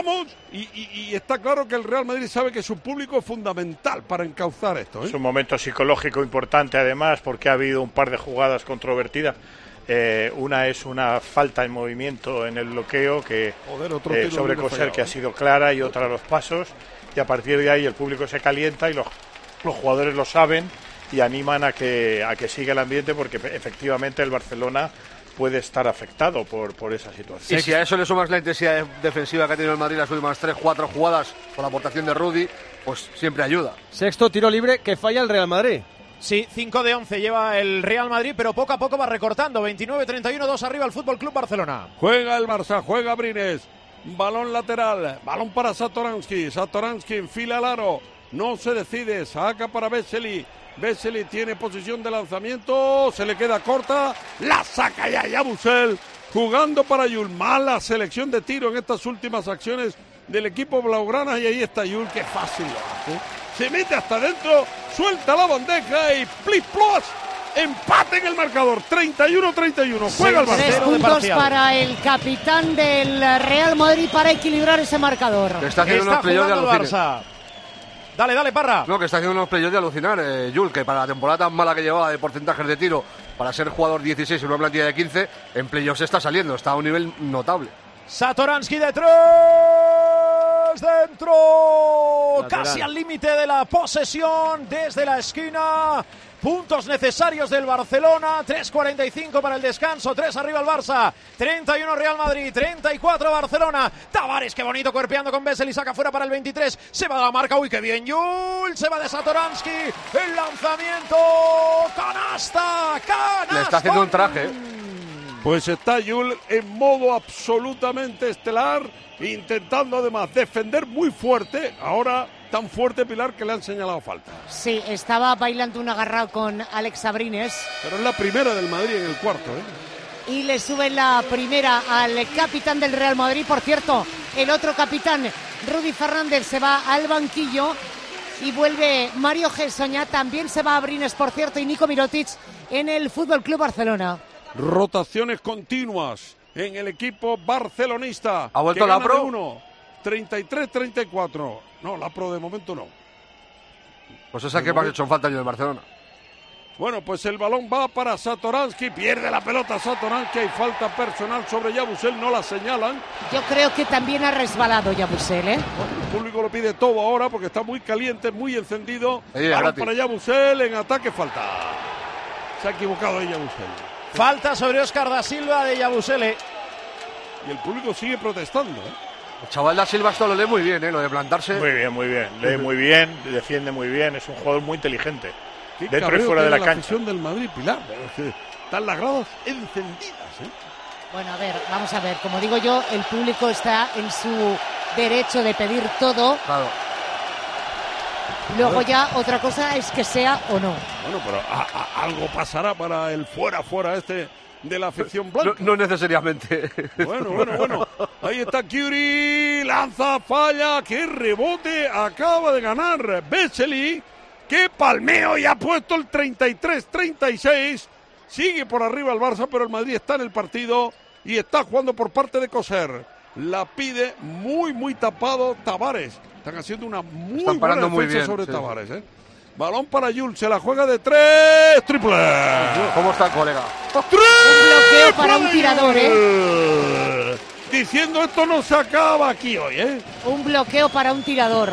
Y está claro que el Real Madrid sabe que su público es fundamental para encauzar esto, ¿eh? Es un momento psicológico importante, además, porque ha habido un par de jugadas controvertidas. Una es una falta en movimiento en el bloqueo que sobre Coser, que ha sido clara, y otra los pasos. Y a partir de ahí el público se calienta y los jugadores lo saben y animan a que siga el ambiente, porque efectivamente el Barcelona puede estar afectado por esa situación. Y si a eso le sumas la intensidad defensiva que ha tenido el Madrid las últimas 3-4 jugadas con la aportación de Rudy, pues siempre ayuda. Sexto tiro libre que falla el Real Madrid. Sí, 5 de 11 lleva el Real Madrid, pero poco a poco va recortando. 29-31, 2 arriba el Fútbol Club Barcelona. Juega el Barça, juega Brines. Balón lateral, balón para Satoransky. Satoransky enfila al aro. No se decide, saca para Vesely. Vesely tiene posición de lanzamiento, se le queda corta, la saca ya Yabusel, jugando para Jul. Mala selección de tiro en estas últimas acciones del equipo blaugrana, y ahí está Jul, que fácil lo hace. Se mete hasta adentro, suelta la bandeja y ++, empate en el marcador, 31-31, juega el Barça. 3 puntos para el capitán del Real Madrid para equilibrar ese marcador. Está haciendo unos playoffs de Barça. Dale, Parra. No, que está haciendo unos playoffs de alucinar, Jul, que para la temporada tan mala que llevaba de porcentajes de tiro, para ser jugador 16 en una plantilla de 15, en playoffs está saliendo, está a un nivel notable. Satoransky de 3, dentro, lateral. Casi al límite de la posesión, desde la esquina. Puntos necesarios del Barcelona, 3:45 para el descanso, 3 arriba el Barça, 31 Real Madrid, 34 Barcelona. Tavares, qué bonito, cuerpeando con Vesely, saca fuera para el 23, se va a la marca, uy, qué bien, Jul, se va de Satoransky, el lanzamiento, canasta. Le está haciendo un traje, Pues está Yul en modo absolutamente estelar, intentando además defender muy fuerte. Ahora tan fuerte, Pilar, que le han señalado falta. Sí, estaba bailando un agarrado con Alex Abrines. Pero es la primera del Madrid en el cuarto, Y le suben la primera al capitán del Real Madrid. Por cierto, el otro capitán, Rudy Fernández, se va al banquillo y vuelve Mario Gessoña. También se va a Abrines, por cierto, y Nico Mirotic en el Fútbol Club Barcelona. Rotaciones continuas en el equipo barcelonista. ¿Ha vuelto la Pro? 33-34. No, la Pro de momento no. Pues esa que me ha hecho falta yo de Barcelona. Bueno, pues el balón va para Satoransky, pierde la pelota Satoransky, hay falta personal sobre Yabusel, no la señalan. Yo creo que también ha resbalado Yabusel, ¿eh? Bueno, el público lo pide todo ahora porque está muy caliente, muy encendido. Balón para Yabusel, en ataque falta. Se ha equivocado ahí Yabusel. Falta sobre Óscar da Silva de Yabusele. Y el público sigue protestando, El chaval da Silva esto lo lee muy bien, lo de plantarse. Muy bien. Lee muy bien, defiende muy bien, es un jugador muy inteligente. Qué dentro y fuera de la cancha. afición del Madrid, Pilar. Están las gradas encendidas, Bueno, a ver, vamos a ver. Como digo yo, el público está en su derecho de pedir todo. Claro. Luego ya otra cosa es que sea o no. Bueno, pero algo pasará para el fuera de la afición blanca. No necesariamente. Bueno. Ahí está Curie, lanza, falla, qué rebote, acaba de ganar Vesely, qué palmeo y ha puesto el 33-36. Sigue por arriba el Barça, pero el Madrid está en el partido y está jugando por parte de Coser. La pide muy tapado Tavares. Están haciendo una muy buena defensa sobre Tavares, Balón para Yul, se la juega de 3, triple. ¿Cómo está el colega? Un bloqueo para un tirador, Diciendo esto no se acaba aquí hoy, Un bloqueo para un tirador.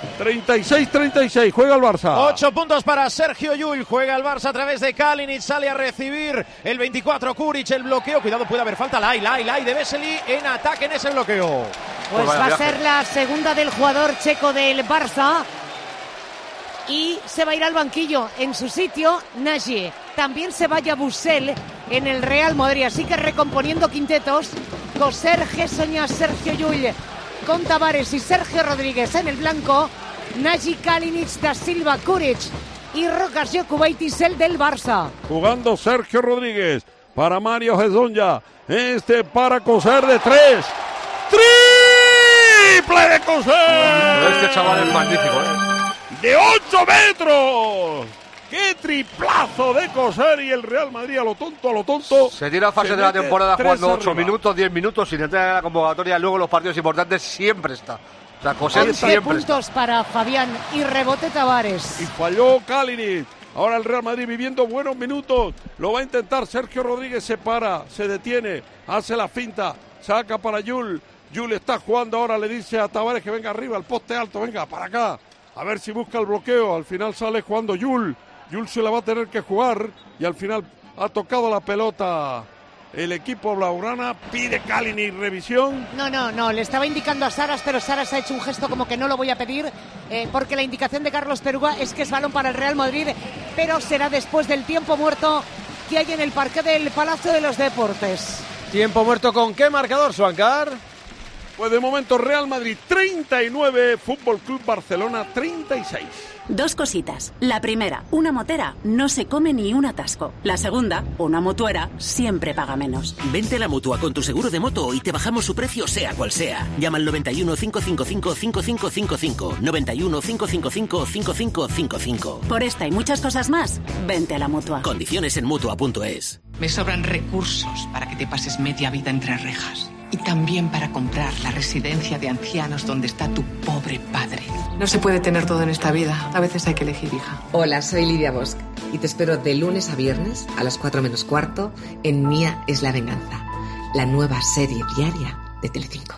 36-36, juega el Barça. 8 puntos para Sergio Llull, juega el Barça a través de Kalinic, sale a recibir el 24 Kuric, el bloqueo, cuidado, puede haber falta, Lai de Vesely en ataque en ese bloqueo. Pues va a ser la segunda del jugador checo del Barça y se va a ir al banquillo. En su sitio, Nagy. También se va Yabusel en el Real Madrid, así que recomponiendo quintetos, Coser, Gessoña, Sergio Llull con Tavares y Sergio Rodríguez en el blanco, Nagy, Kalinic, da Silva, Kuric y Rokas Jokubaitis, el del Barça. Jugando Sergio Rodríguez para Mario Gessoña, para Coser de 3. ¡Triple de Coser! Este chaval es magnífico, ¡De 8 metros! ¡Qué triplazo de Coser! Y el Real Madrid a lo tonto. Se tira a fase de la temporada jugando 8 minutos, 10 minutos sin entrar en la convocatoria. Luego los partidos importantes siempre está. O sea, Coser 11 siempre puntos está. para Fabián y rebote Tavares. Y falló Kalinic. Ahora el Real Madrid viviendo buenos minutos. Lo va a intentar. Sergio Rodríguez se para, se detiene, hace la finta, saca para Yul. Yul está jugando ahora, le dice a Tavares que venga arriba, al poste alto, venga para acá. A ver si busca el bloqueo. Al final sale jugando Yul. Yul se la va a tener que jugar y al final ha tocado la pelota el equipo blaugrana. Pide Kalinic revisión. No, le estaba indicando a Saras, pero Saras ha hecho un gesto como que no lo voy a pedir, porque la indicación de Carlos Peruga es que es balón para el Real Madrid, pero será después del tiempo muerto que hay en el parque del Palacio de los Deportes. ¿Tiempo muerto con qué marcador, Suancar? Pues de momento Real Madrid 39, Fútbol Club Barcelona 36. Dos cositas. La primera, una motera no se come ni un atasco. La segunda, una mutuera siempre paga menos. Vente a la Mutua con tu seguro de moto y te bajamos su precio sea cual sea. Llama al 91 555 5555. 91 555 5555. Por esta y muchas cosas más, vente a la Mutua. Condiciones en Mutua.es. Me sobran recursos para que te pases media vida entre rejas. Y también para comprar la residencia de ancianos donde está tu pobre padre. No se puede tener todo en esta vida. A veces hay que elegir, hija. Hola, soy Lidia Bosch y te espero de lunes a viernes a las 4 menos cuarto en Mía es la venganza, la nueva serie diaria de Telecinco.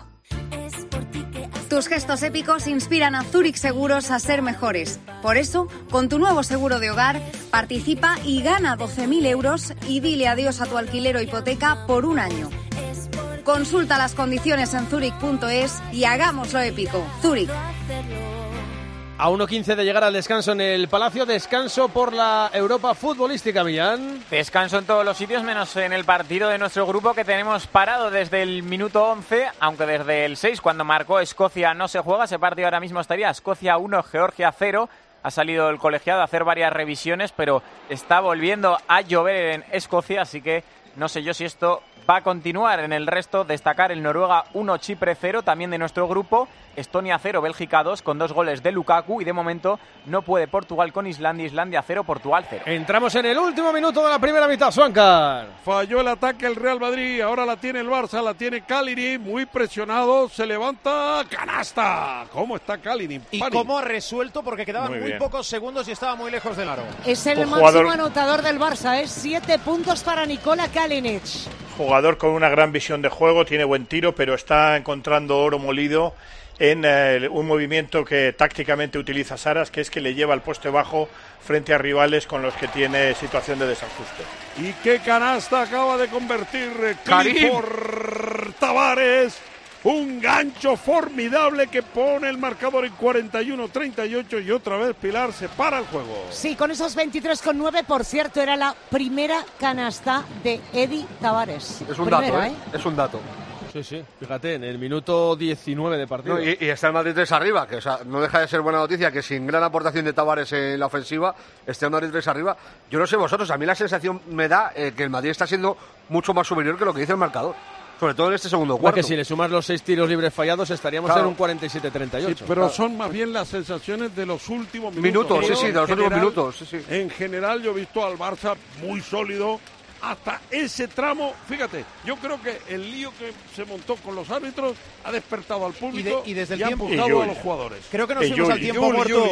Tus gestos épicos inspiran a Zurich Seguros a ser mejores. Por eso, con tu nuevo seguro de hogar, participa y gana 12.000 euros y dile adiós a tu alquiler o hipoteca por un año. Consulta las condiciones en Zurich.es y hagámoslo épico. Zurich. A 1:15 de llegar al descanso en el Palacio, descanso por la Europa futbolística, Millán. Descanso en todos los sitios, menos en el partido de nuestro grupo que tenemos parado desde el minuto 11, aunque desde el 6, cuando marcó Escocia, no se juega. Ese partido ahora mismo estaría Escocia 1, Georgia 0. Ha salido el colegiado a hacer varias revisiones, pero está volviendo a llover en Escocia, así que no sé yo si esto va a continuar. En el resto, destacar el Noruega 1, Chipre 0, también de nuestro grupo. Estonia 0, Bélgica 2, con 2 goles de Lukaku. Y de momento no puede Portugal con Islandia. Islandia 0, Portugal 0. Entramos en el último minuto de la primera mitad, Swankar. Falló el ataque el Real Madrid. Ahora la tiene el Barça, la tiene Kalinic. Muy presionado, se levanta. ¡Canasta! ¿Cómo está Kalinic? Y cómo ha resuelto, porque quedaban muy pocos segundos y estaba muy lejos del aro. Es el máximo anotador del Barça, 7 puntos para Nikola Kalinic. Jugador con una gran visión de juego, tiene buen tiro, pero está encontrando oro molido en un movimiento que tácticamente utiliza Saras, que es que le lleva al poste bajo frente a rivales con los que tiene situación de desajuste. ¿Y qué canasta acaba de convertir Clifford Tavares? Un gancho formidable que pone el marcador en 41-38 y otra vez Pilar se para el juego. Sí, con esos 23,9, por cierto, era la primera canasta de Edi Tavares. Es un dato, ¿eh? Es un dato. Sí, fíjate, en el minuto 19 de partido. No, y está el Madrid 3 arriba, que no deja de ser buena noticia que sin gran aportación de Tavares en la ofensiva esté el Madrid 3 arriba. Yo no sé vosotros, a mí la sensación me da que el Madrid está siendo mucho más superior que lo que dice el marcador. Sobre todo en este segundo cuarto. Que si le sumas los 6 tiros libres fallados estaríamos en un 47-38. Sí, pero son más bien las sensaciones de los últimos minutos. De los últimos minutos. Sí. En general yo he visto al Barça muy sólido hasta ese tramo. Fíjate, yo creo que el lío que se montó con los árbitros ha despertado al público y desde el ha tiempo empujado a los jugadores. Creo que nos fuimos al tiempo muerto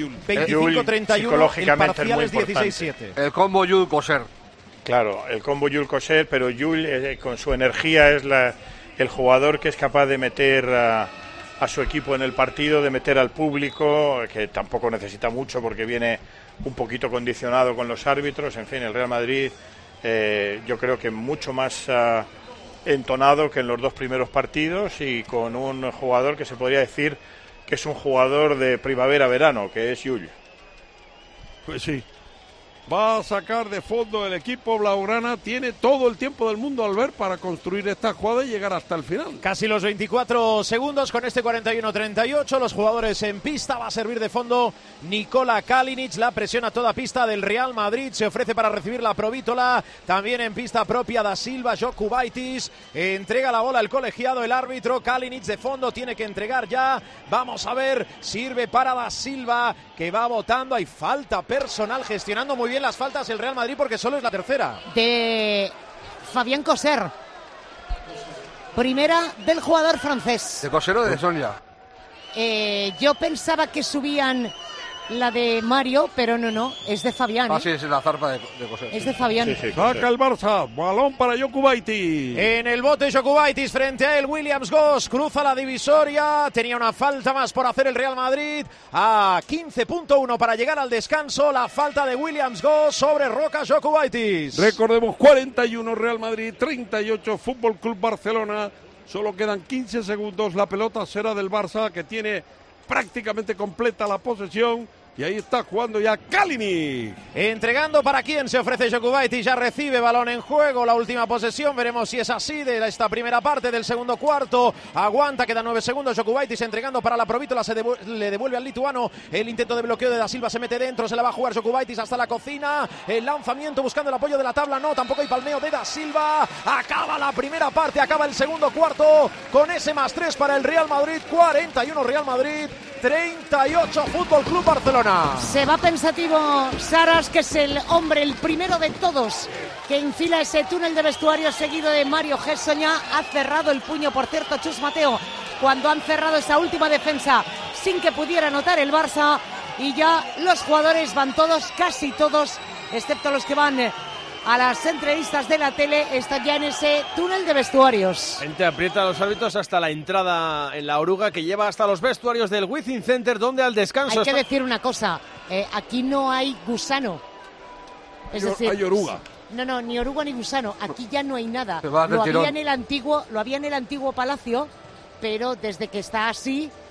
25-31, el parcial es 16-7. El combo Jules Coser. Claro, el combo Jules Coser, pero Jules con su energía es el jugador que es capaz de meter a su equipo en el partido, de meter al público, que tampoco necesita mucho porque viene un poquito condicionado con los árbitros. En fin, el Real Madrid yo creo que mucho más entonado que en los 2 primeros partidos y con un jugador que se podría decir que es un jugador de primavera-verano, que es Jules. Pues sí. Va a sacar de fondo el equipo blaugrana. Tiene todo el tiempo del mundo, Albert, para construir esta jugada y llegar hasta el final. Casi los 24 segundos con este 41-38. Los jugadores en pista. Va a servir de fondo Nikola Kalinic. La presión a toda pista del Real Madrid. Se ofrece para recibir la Provítola. También en pista propia Da Silva, Jokubaitis. Entrega la bola al colegiado, el árbitro. Kalinic de fondo tiene que entregar ya. Vamos a ver. Sirve para Da Silva, que va votando. Hay falta personal, gestionando muy bien las faltas el Real Madrid porque solo es la tercera. De Fabien Coser. Primera del jugador francés. ¿De Coser o de Sonia? Yo pensaba que subían la de Mario, pero no, es de Fabián. Sí, es la zarpa de Coser. Es de Fabián. Sí, saca el Barça, balón para Jokubaitis. En el bote Jokubaitis, frente a él Williams Goss, cruza la divisoria, tenía una falta más por hacer el Real Madrid, a 15.1 para llegar al descanso, la falta de Williams Goss sobre Roca Jokubaitis. Recordemos, 41 Real Madrid, 38 Fútbol Club Barcelona, solo quedan 15 segundos, la pelota será del Barça, que tiene prácticamente completa la posesión. Y ahí está jugando ya Kalinic. Entregando para quién se ofrece Jokubaitis. Ya recibe balón en juego. La última posesión. Veremos si es así de esta primera parte del segundo cuarto. Aguanta, quedan 9 segundos. Jokubaitis entregando para la Provítola. Le devuelve al lituano. El intento de bloqueo de Da Silva se mete dentro. Se la va a jugar Jokubaitis hasta la cocina. El lanzamiento buscando el apoyo de la tabla. No, tampoco hay palmeo de Da Silva. Acaba la primera parte. Acaba el segundo cuarto. Con ese +3 para el Real Madrid. 41 Real Madrid. 38 Fútbol Club Barcelona. Se va pensativo Saras, que es el hombre, el primero de todos, que enfila ese túnel de vestuario seguido de Mario Gessoña. Ha cerrado el puño, por cierto, Chus Mateo, cuando han cerrado esa última defensa sin que pudiera anotar el Barça. Y ya los jugadores van todos, casi todos, excepto los que van a las entrevistas de la tele, están ya en ese túnel de vestuarios. Gente aprieta a los árbitros hasta la entrada en la oruga que lleva hasta los vestuarios del Wizzing Center, donde al descanso... Hay que decir una cosa, aquí no hay gusano. Es decir, hay oruga. No, ni oruga ni gusano, aquí ya no hay nada. Lo había en el antiguo palacio, pero desde que está así,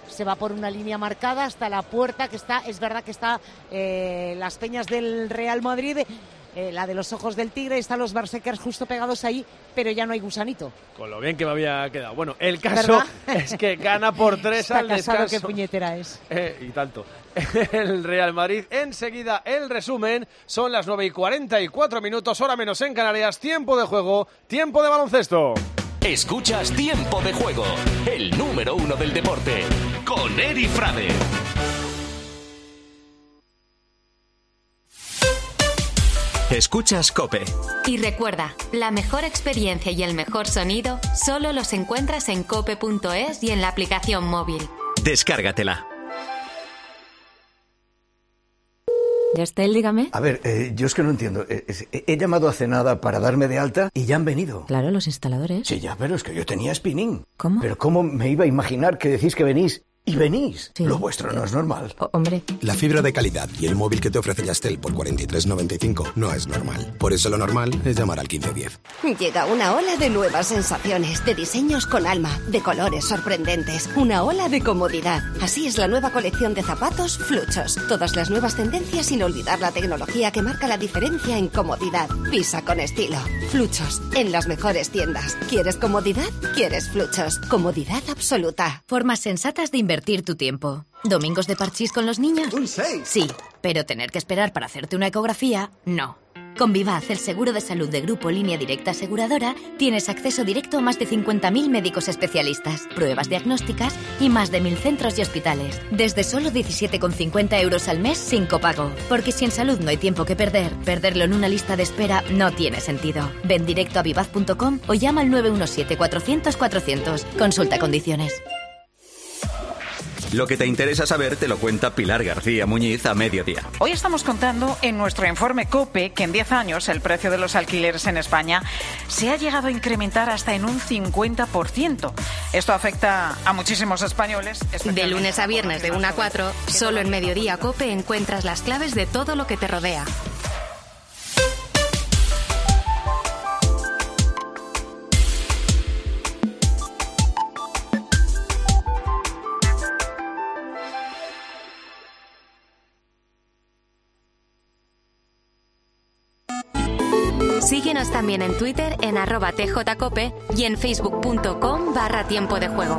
se va por una línea marcada hasta la puerta que está, es verdad que está las peñas del Real Madrid, la de los ojos del tigre, están los Berserkers justo pegados ahí, pero ya no hay gusanito. Con lo bien que me había quedado. Bueno, el caso es que gana por 3 al descanso. Qué puñetera es. Y tanto. El Real Madrid. Enseguida el resumen. Son las 9:44, hora menos en Canarias. Tiempo de juego, tiempo de baloncesto. Escuchas Tiempo de Juego, el número 1 del deporte, con Eri Frade. Escuchas COPE. Y recuerda, la mejor experiencia y el mejor sonido solo los encuentras en cope.es y en la aplicación móvil. Descárgatela. Yastel, dígame. A ver, yo es que no entiendo. He llamado hace nada para darme de alta y ya han venido. Claro, los instaladores. Sí, ya, pero es que yo tenía spinning. ¿Cómo? Pero ¿cómo me iba a imaginar que decís que venís? Y venís. Sí. Lo vuestro no es normal. Hombre. La fibra de calidad y el móvil que te ofrece Yastel por 43,95 no es normal. Por eso lo normal es llamar al 1510. Llega una ola de nuevas sensaciones, de diseños con alma, de colores sorprendentes. Una ola de comodidad. Así es la nueva colección de zapatos Fluchos. Todas las nuevas tendencias sin olvidar la tecnología que marca la diferencia en comodidad. Pisa con estilo. Fluchos. En las mejores tiendas. ¿Quieres comodidad? ¿Quieres Fluchos? Comodidad absoluta. Formas sensatas de invertir tu tiempo. ¿Domingos de parchís con los niños? ¡Un 6! Sí, pero tener que esperar para hacerte una ecografía, no. Con Vivaz, el seguro de salud de Grupo Línea Directa Aseguradora, tienes acceso directo a más de 50.000 médicos especialistas, pruebas diagnósticas y más de 1.000 centros y hospitales. Desde solo 17,50 euros al mes sin copago. Porque si en salud no hay tiempo que perder, perderlo en una lista de espera no tiene sentido. Ven directo a vivaz.com o llama al 917-400-400. Consulta condiciones. Lo que te interesa saber te lo cuenta Pilar García Muñiz a mediodía. Hoy estamos contando en nuestro informe COPE que en 10 años el precio de los alquileres en España se ha llegado a incrementar hasta en un 50%. Esto afecta a muchísimos españoles. De lunes a viernes de 1 a 4, solo en Mediodía COPE encuentras las claves de todo lo que te rodea. Síguenos también en Twitter en @tjcope y en facebook.com/tiempo de juego.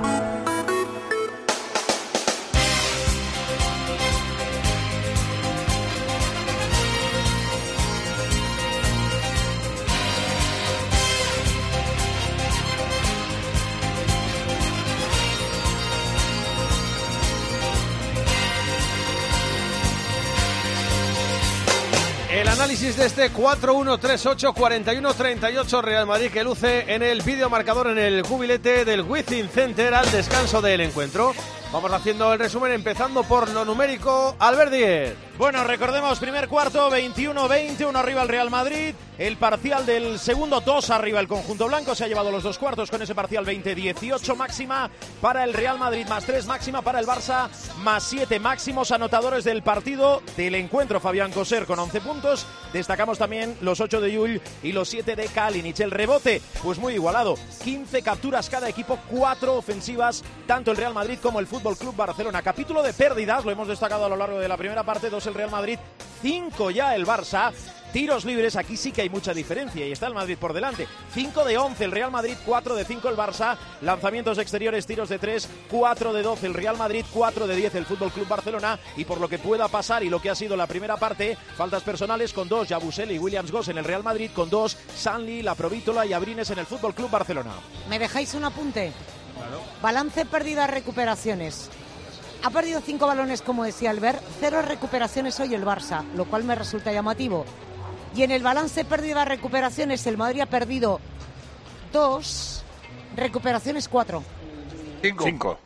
El análisis de este 4-1-3-8-41-38 Real Madrid que luce en el videomarcador en el cubilete del Within Center al descanso del encuentro. Vamos haciendo el resumen empezando por lo numérico. Albert Díez. Bueno, recordemos, primer cuarto, 21-20, 1 arriba el Real Madrid. El parcial del segundo, 2 arriba el conjunto blanco. Se ha llevado los 2 cuartos con ese parcial 20-18 máxima para el Real Madrid, más 3 máxima para el Barça, más 7 máximos anotadores del partido del encuentro. Fabián Coser con 11 puntos. Destacamos también los 8 de Llull y los 7 de Kalinic. El rebote, pues muy igualado. 15 capturas cada equipo, 4 ofensivas, tanto el Real Madrid como el Fútbol Club Barcelona. Capítulo de pérdidas, lo hemos destacado a lo largo de la primera parte, 2 el Real Madrid, 5 ya el Barça. Tiros libres, aquí sí que hay mucha diferencia y está el Madrid por delante. 5 de 11 el Real Madrid, 4 de 5 el Barça. Lanzamientos exteriores, tiros de 3, 4 de 12 el Real Madrid, 4 de 10 el Fútbol Club Barcelona. Y por lo que pueda pasar y lo que ha sido la primera parte, faltas personales con 2 Yabusel y Williams-Goss en el Real Madrid, con 2 Sanli, La Provítola y Abrines en el Fútbol Club Barcelona. ¿Me dejáis un apunte? Claro. Balance, pérdidas, recuperaciones. Ha perdido 5 balones, como decía Albert, 0 recuperaciones hoy el Barça, lo cual me resulta llamativo. Y en el balance pérdidas, recuperaciones, el Madrid ha perdido 2, recuperaciones 4. 5.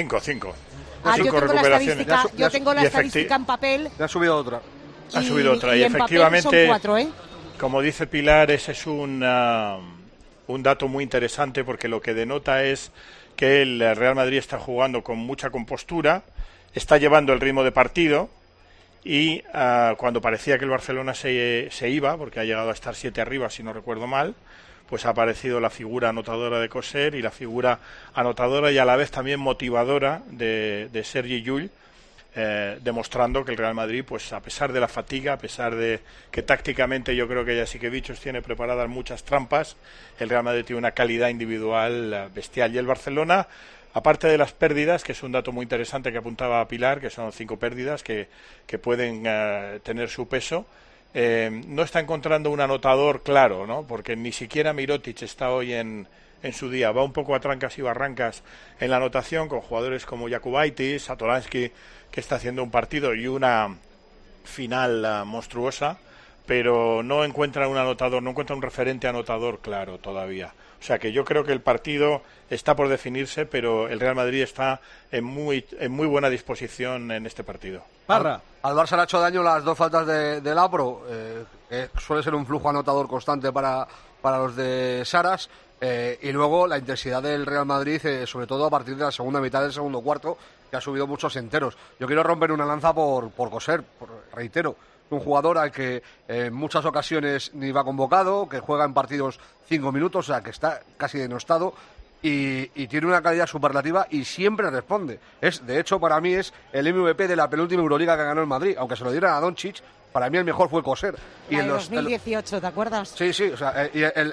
Yo tengo la estadística en papel. Ya ha subido otra. Ha subido otra y efectivamente, son 4, como dice Pilar, ese es un dato muy interesante porque lo que denota es que el Real Madrid está jugando con mucha compostura, está llevando el ritmo de partido y cuando parecía que el Barcelona se iba, porque ha llegado a estar 7 arriba si no recuerdo mal, pues ha aparecido la figura anotadora de Coser y la figura anotadora y a la vez también motivadora de Sergi Llull, demostrando que el Real Madrid, pues a pesar de la fatiga, a pesar de que tácticamente yo creo que Jasikevičius tiene preparadas muchas trampas, el Real Madrid tiene una calidad individual bestial. Y el Barcelona, aparte de las pérdidas, que es un dato muy interesante que apuntaba Pilar, que son 5 pérdidas que pueden tener su peso, no está encontrando un anotador claro, ¿no? Porque ni siquiera Mirotic está hoy en su día. Va un poco a trancas y barrancas en la anotación, con jugadores como Jakubaitis, Satoransky, que está haciendo un partido y una final monstruosa, pero no encuentra un anotador, no encuentra un referente anotador claro todavía. O sea que yo creo que el partido está por definirse, pero el Real Madrid está en muy buena disposición en este partido. Parra. Al Barça le ha hecho daño las 2 faltas de Labro, que suele ser un flujo anotador constante para los de Saras, y luego la intensidad del Real Madrid, sobre todo a partir de la segunda mitad del segundo cuarto, que ha subido muchos enteros. Yo quiero romper una lanza por Coser, reitero. Un jugador al que en muchas ocasiones ni va convocado, que juega en partidos 5 minutos, o sea, que está casi denostado y tiene una calidad superlativa y siempre responde. De hecho, para mí es el MVP de la penúltima Euroliga que ganó el Madrid, aunque se lo dieran a Doncic. Para mí el mejor fue Coser. Y en 2018, ¿te acuerdas? Sí, o sea,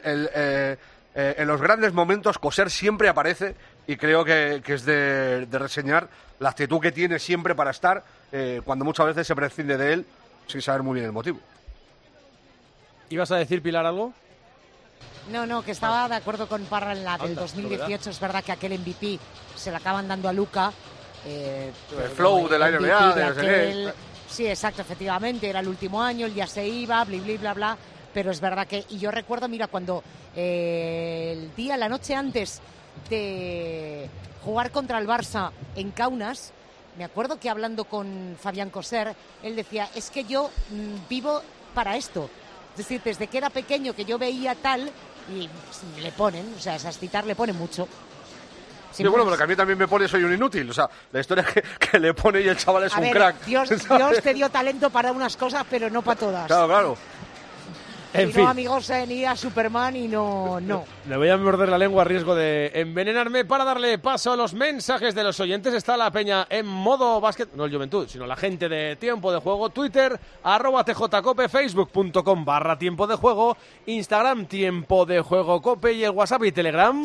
en los grandes momentos Coser siempre aparece y creo que es de reseñar la actitud que tiene siempre para estar, cuando muchas veces se prescinde de él sin saber muy bien el motivo. ¿Ibas a decir, Pilar, algo? No, que estaba de acuerdo con Parra en la del 2018. Es verdad que aquel MVP se le acaban dando a Luka. El flow de la NBA. Sí, exacto, efectivamente. Era el último año, él ya se iba, bla, bla. Pero es verdad que... Y yo recuerdo, mira, cuando la noche antes de jugar contra el Barça en Kaunas, me acuerdo que hablando con Fabián Coser, él decía, es que yo vivo para esto. Es decir, desde que era pequeño que yo veía tal, y le ponen, o sea, esas citar le ponen mucho. Sí, bueno, pero que a mí también me pone soy un inútil. O sea, la historia que le pone y el chaval es un crack. Dios te dio talento para unas cosas, pero no para todas. Claro. En fin. No, amigos, ni a Superman y no. Le voy a morder la lengua a riesgo de envenenarme. Para darle paso a los mensajes de los oyentes, está la peña en modo básquet, no el Juventud, sino la gente de Tiempo de Juego, Twitter, @tjcope, facebook.com/Tiempo de Juego, Instagram, Tiempo de Juego Cope, y el WhatsApp y Telegram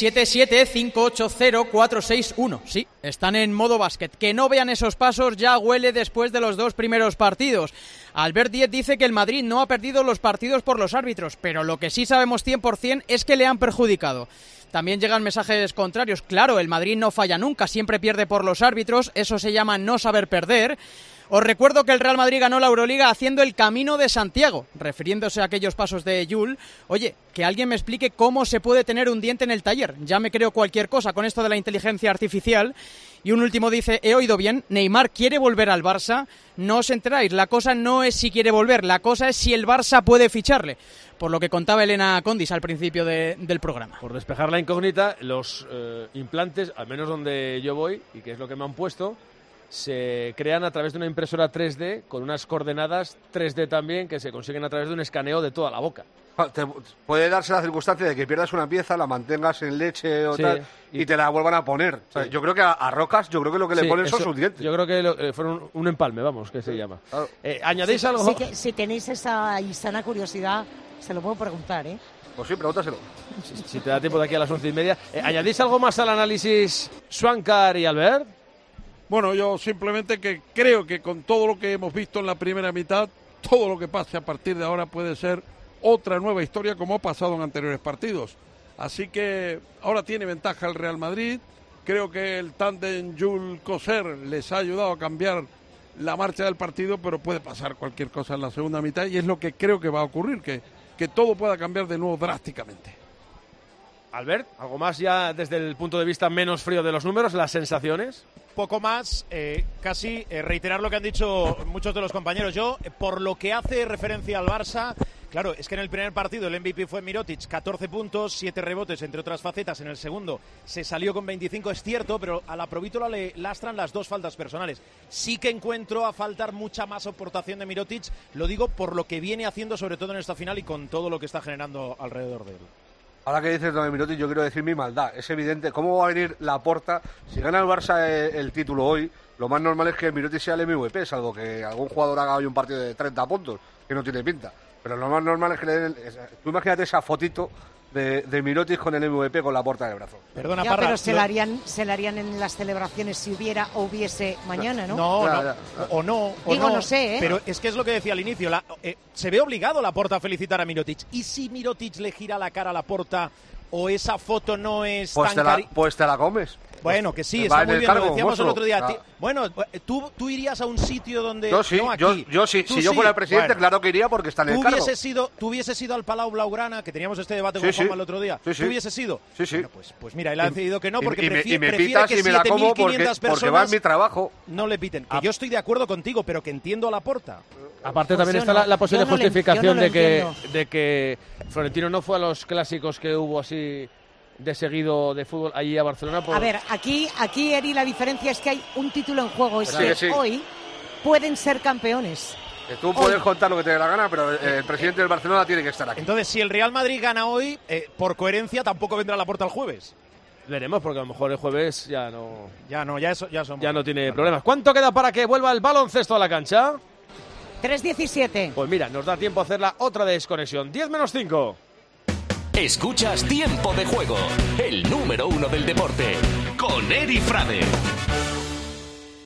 677-580-461. Sí, están en modo básquet. Que no vean esos pasos ya huele después de los 2 primeros partidos. Albert Díez dice que el Madrid no ha perdido los partidos por los árbitros, pero lo que sí sabemos 100% es que le han perjudicado. También llegan mensajes contrarios. Claro, el Madrid no falla nunca, siempre pierde por los árbitros, eso se llama no saber perder. Os recuerdo que el Real Madrid ganó la Euroliga haciendo el Camino de Santiago, refiriéndose a aquellos pasos de Llull. Oye, que alguien me explique cómo se puede tener un diente en el taller. Ya me creo cualquier cosa con esto de la inteligencia artificial. Y un último dice, he oído bien, Neymar quiere volver al Barça. No os enteráis, la cosa no es si quiere volver, la cosa es si el Barça puede ficharle. Por lo que contaba Elena Condis al principio del programa. Por despejar la incógnita, los implantes, al menos donde yo voy, y que es lo que me han puesto, se crean a través de una impresora 3D con unas coordenadas 3D también que se consiguen a través de un escaneo de toda la boca. Puede darse la circunstancia de que pierdas una pieza, la mantengas en leche o tal, y te la vuelvan a poner. O sea, yo creo que a Rocas, lo que le ponen son sus dientes. Yo creo que fueron un empalme, que se llama. Claro. ¿Añadéis algo? Sí, que si tenéis esa sana curiosidad, se lo puedo preguntar, ¿eh? Pues sí, pregúntaselo. Si te da tiempo de aquí a las 11:30. ¿Añadéis algo más al análisis Swankar y Albert? Bueno, yo simplemente que creo que con todo lo que hemos visto en la primera mitad, todo lo que pase a partir de ahora puede ser otra nueva historia como ha pasado en anteriores partidos. Así que ahora tiene ventaja el Real Madrid. Creo que el tándem Llull-Coser les ha ayudado a cambiar la marcha del partido, pero puede pasar cualquier cosa en la segunda mitad y es lo que creo que va a ocurrir, que todo pueda cambiar de nuevo drásticamente. Albert, ¿algo más ya desde el punto de vista menos frío de los números, las sensaciones? Poco más, casi reiterar lo que han dicho muchos de los compañeros. Yo, por lo que hace referencia al Barça, claro, es que en el primer partido el MVP fue Mirotic, 14 puntos, 7 rebotes, entre otras facetas. En el segundo se salió con 25, es cierto, pero a la Provítola le lastran las 2 faltas personales. Sí que encuentro a faltar mucha más aportación de Mirotic, lo digo por lo que viene haciendo, sobre todo en esta final y con todo lo que está generando alrededor de él. Ahora que dices lo de Mirotic, yo quiero decir mi maldad. Es evidente, ¿cómo va a venir Laporta? Si gana el Barça el título hoy, lo más normal es que Mirotic sea el MVP, salvo que algún jugador haga hoy un partido de 30 puntos, que no tiene pinta. Pero lo más normal es que le den... Tú imagínate esa fotito de Mirotic con el MVP con Laporta en el brazo. Perdona, ya, Parra, pero se la harían en las celebraciones si hubiera o hubiese mañana, ¿no? No sé, ¿eh? Pero es que es lo que decía al inicio, se ve obligado Laporta a felicitar a Mirotic. ¿Y si Mirotic le gira la cara a Laporta o esa foto no es pues te la comes. Bueno, que sí, está muy bien, lo decíamos el otro día. Bueno, ¿tú irías a un sitio donde... Yo sí, no aquí. yo sí. Si yo fuera el presidente, bueno, claro que iría porque está en el cargo. ¿Tú hubieses ido al Palau Blaugrana, que teníamos este debate con Juanma el otro día? ¿Tú hubieses ido? Sí. Bueno, pues mira, él ha decidido que no, porque prefiere que 7.500 personas porque va en mi trabajo. No le piten. Que yo estoy de acuerdo contigo, pero que entiendo a Laporta. Aparte también está la posible justificación de que Florentino no fue a los clásicos que hubo así de seguido de fútbol allí a Barcelona. A ver, aquí, Eri, la diferencia es que hay un título en juego. Es que hoy pueden ser campeones. Que tú puedes contar lo que te dé la gana, pero el presidente del Barcelona tiene que estar aquí. Entonces, si el Real Madrid gana hoy, por coherencia tampoco vendrá a Laporta el jueves. Veremos, porque a lo mejor el jueves ya no tiene problemas. ¿Cuánto queda para que vuelva el baloncesto a la cancha? 3:17. Pues mira, nos da tiempo a hacer la otra desconexión. 10 menos 5. Escuchas Tiempo de Juego, el número 1 del deporte, con Eri Frade.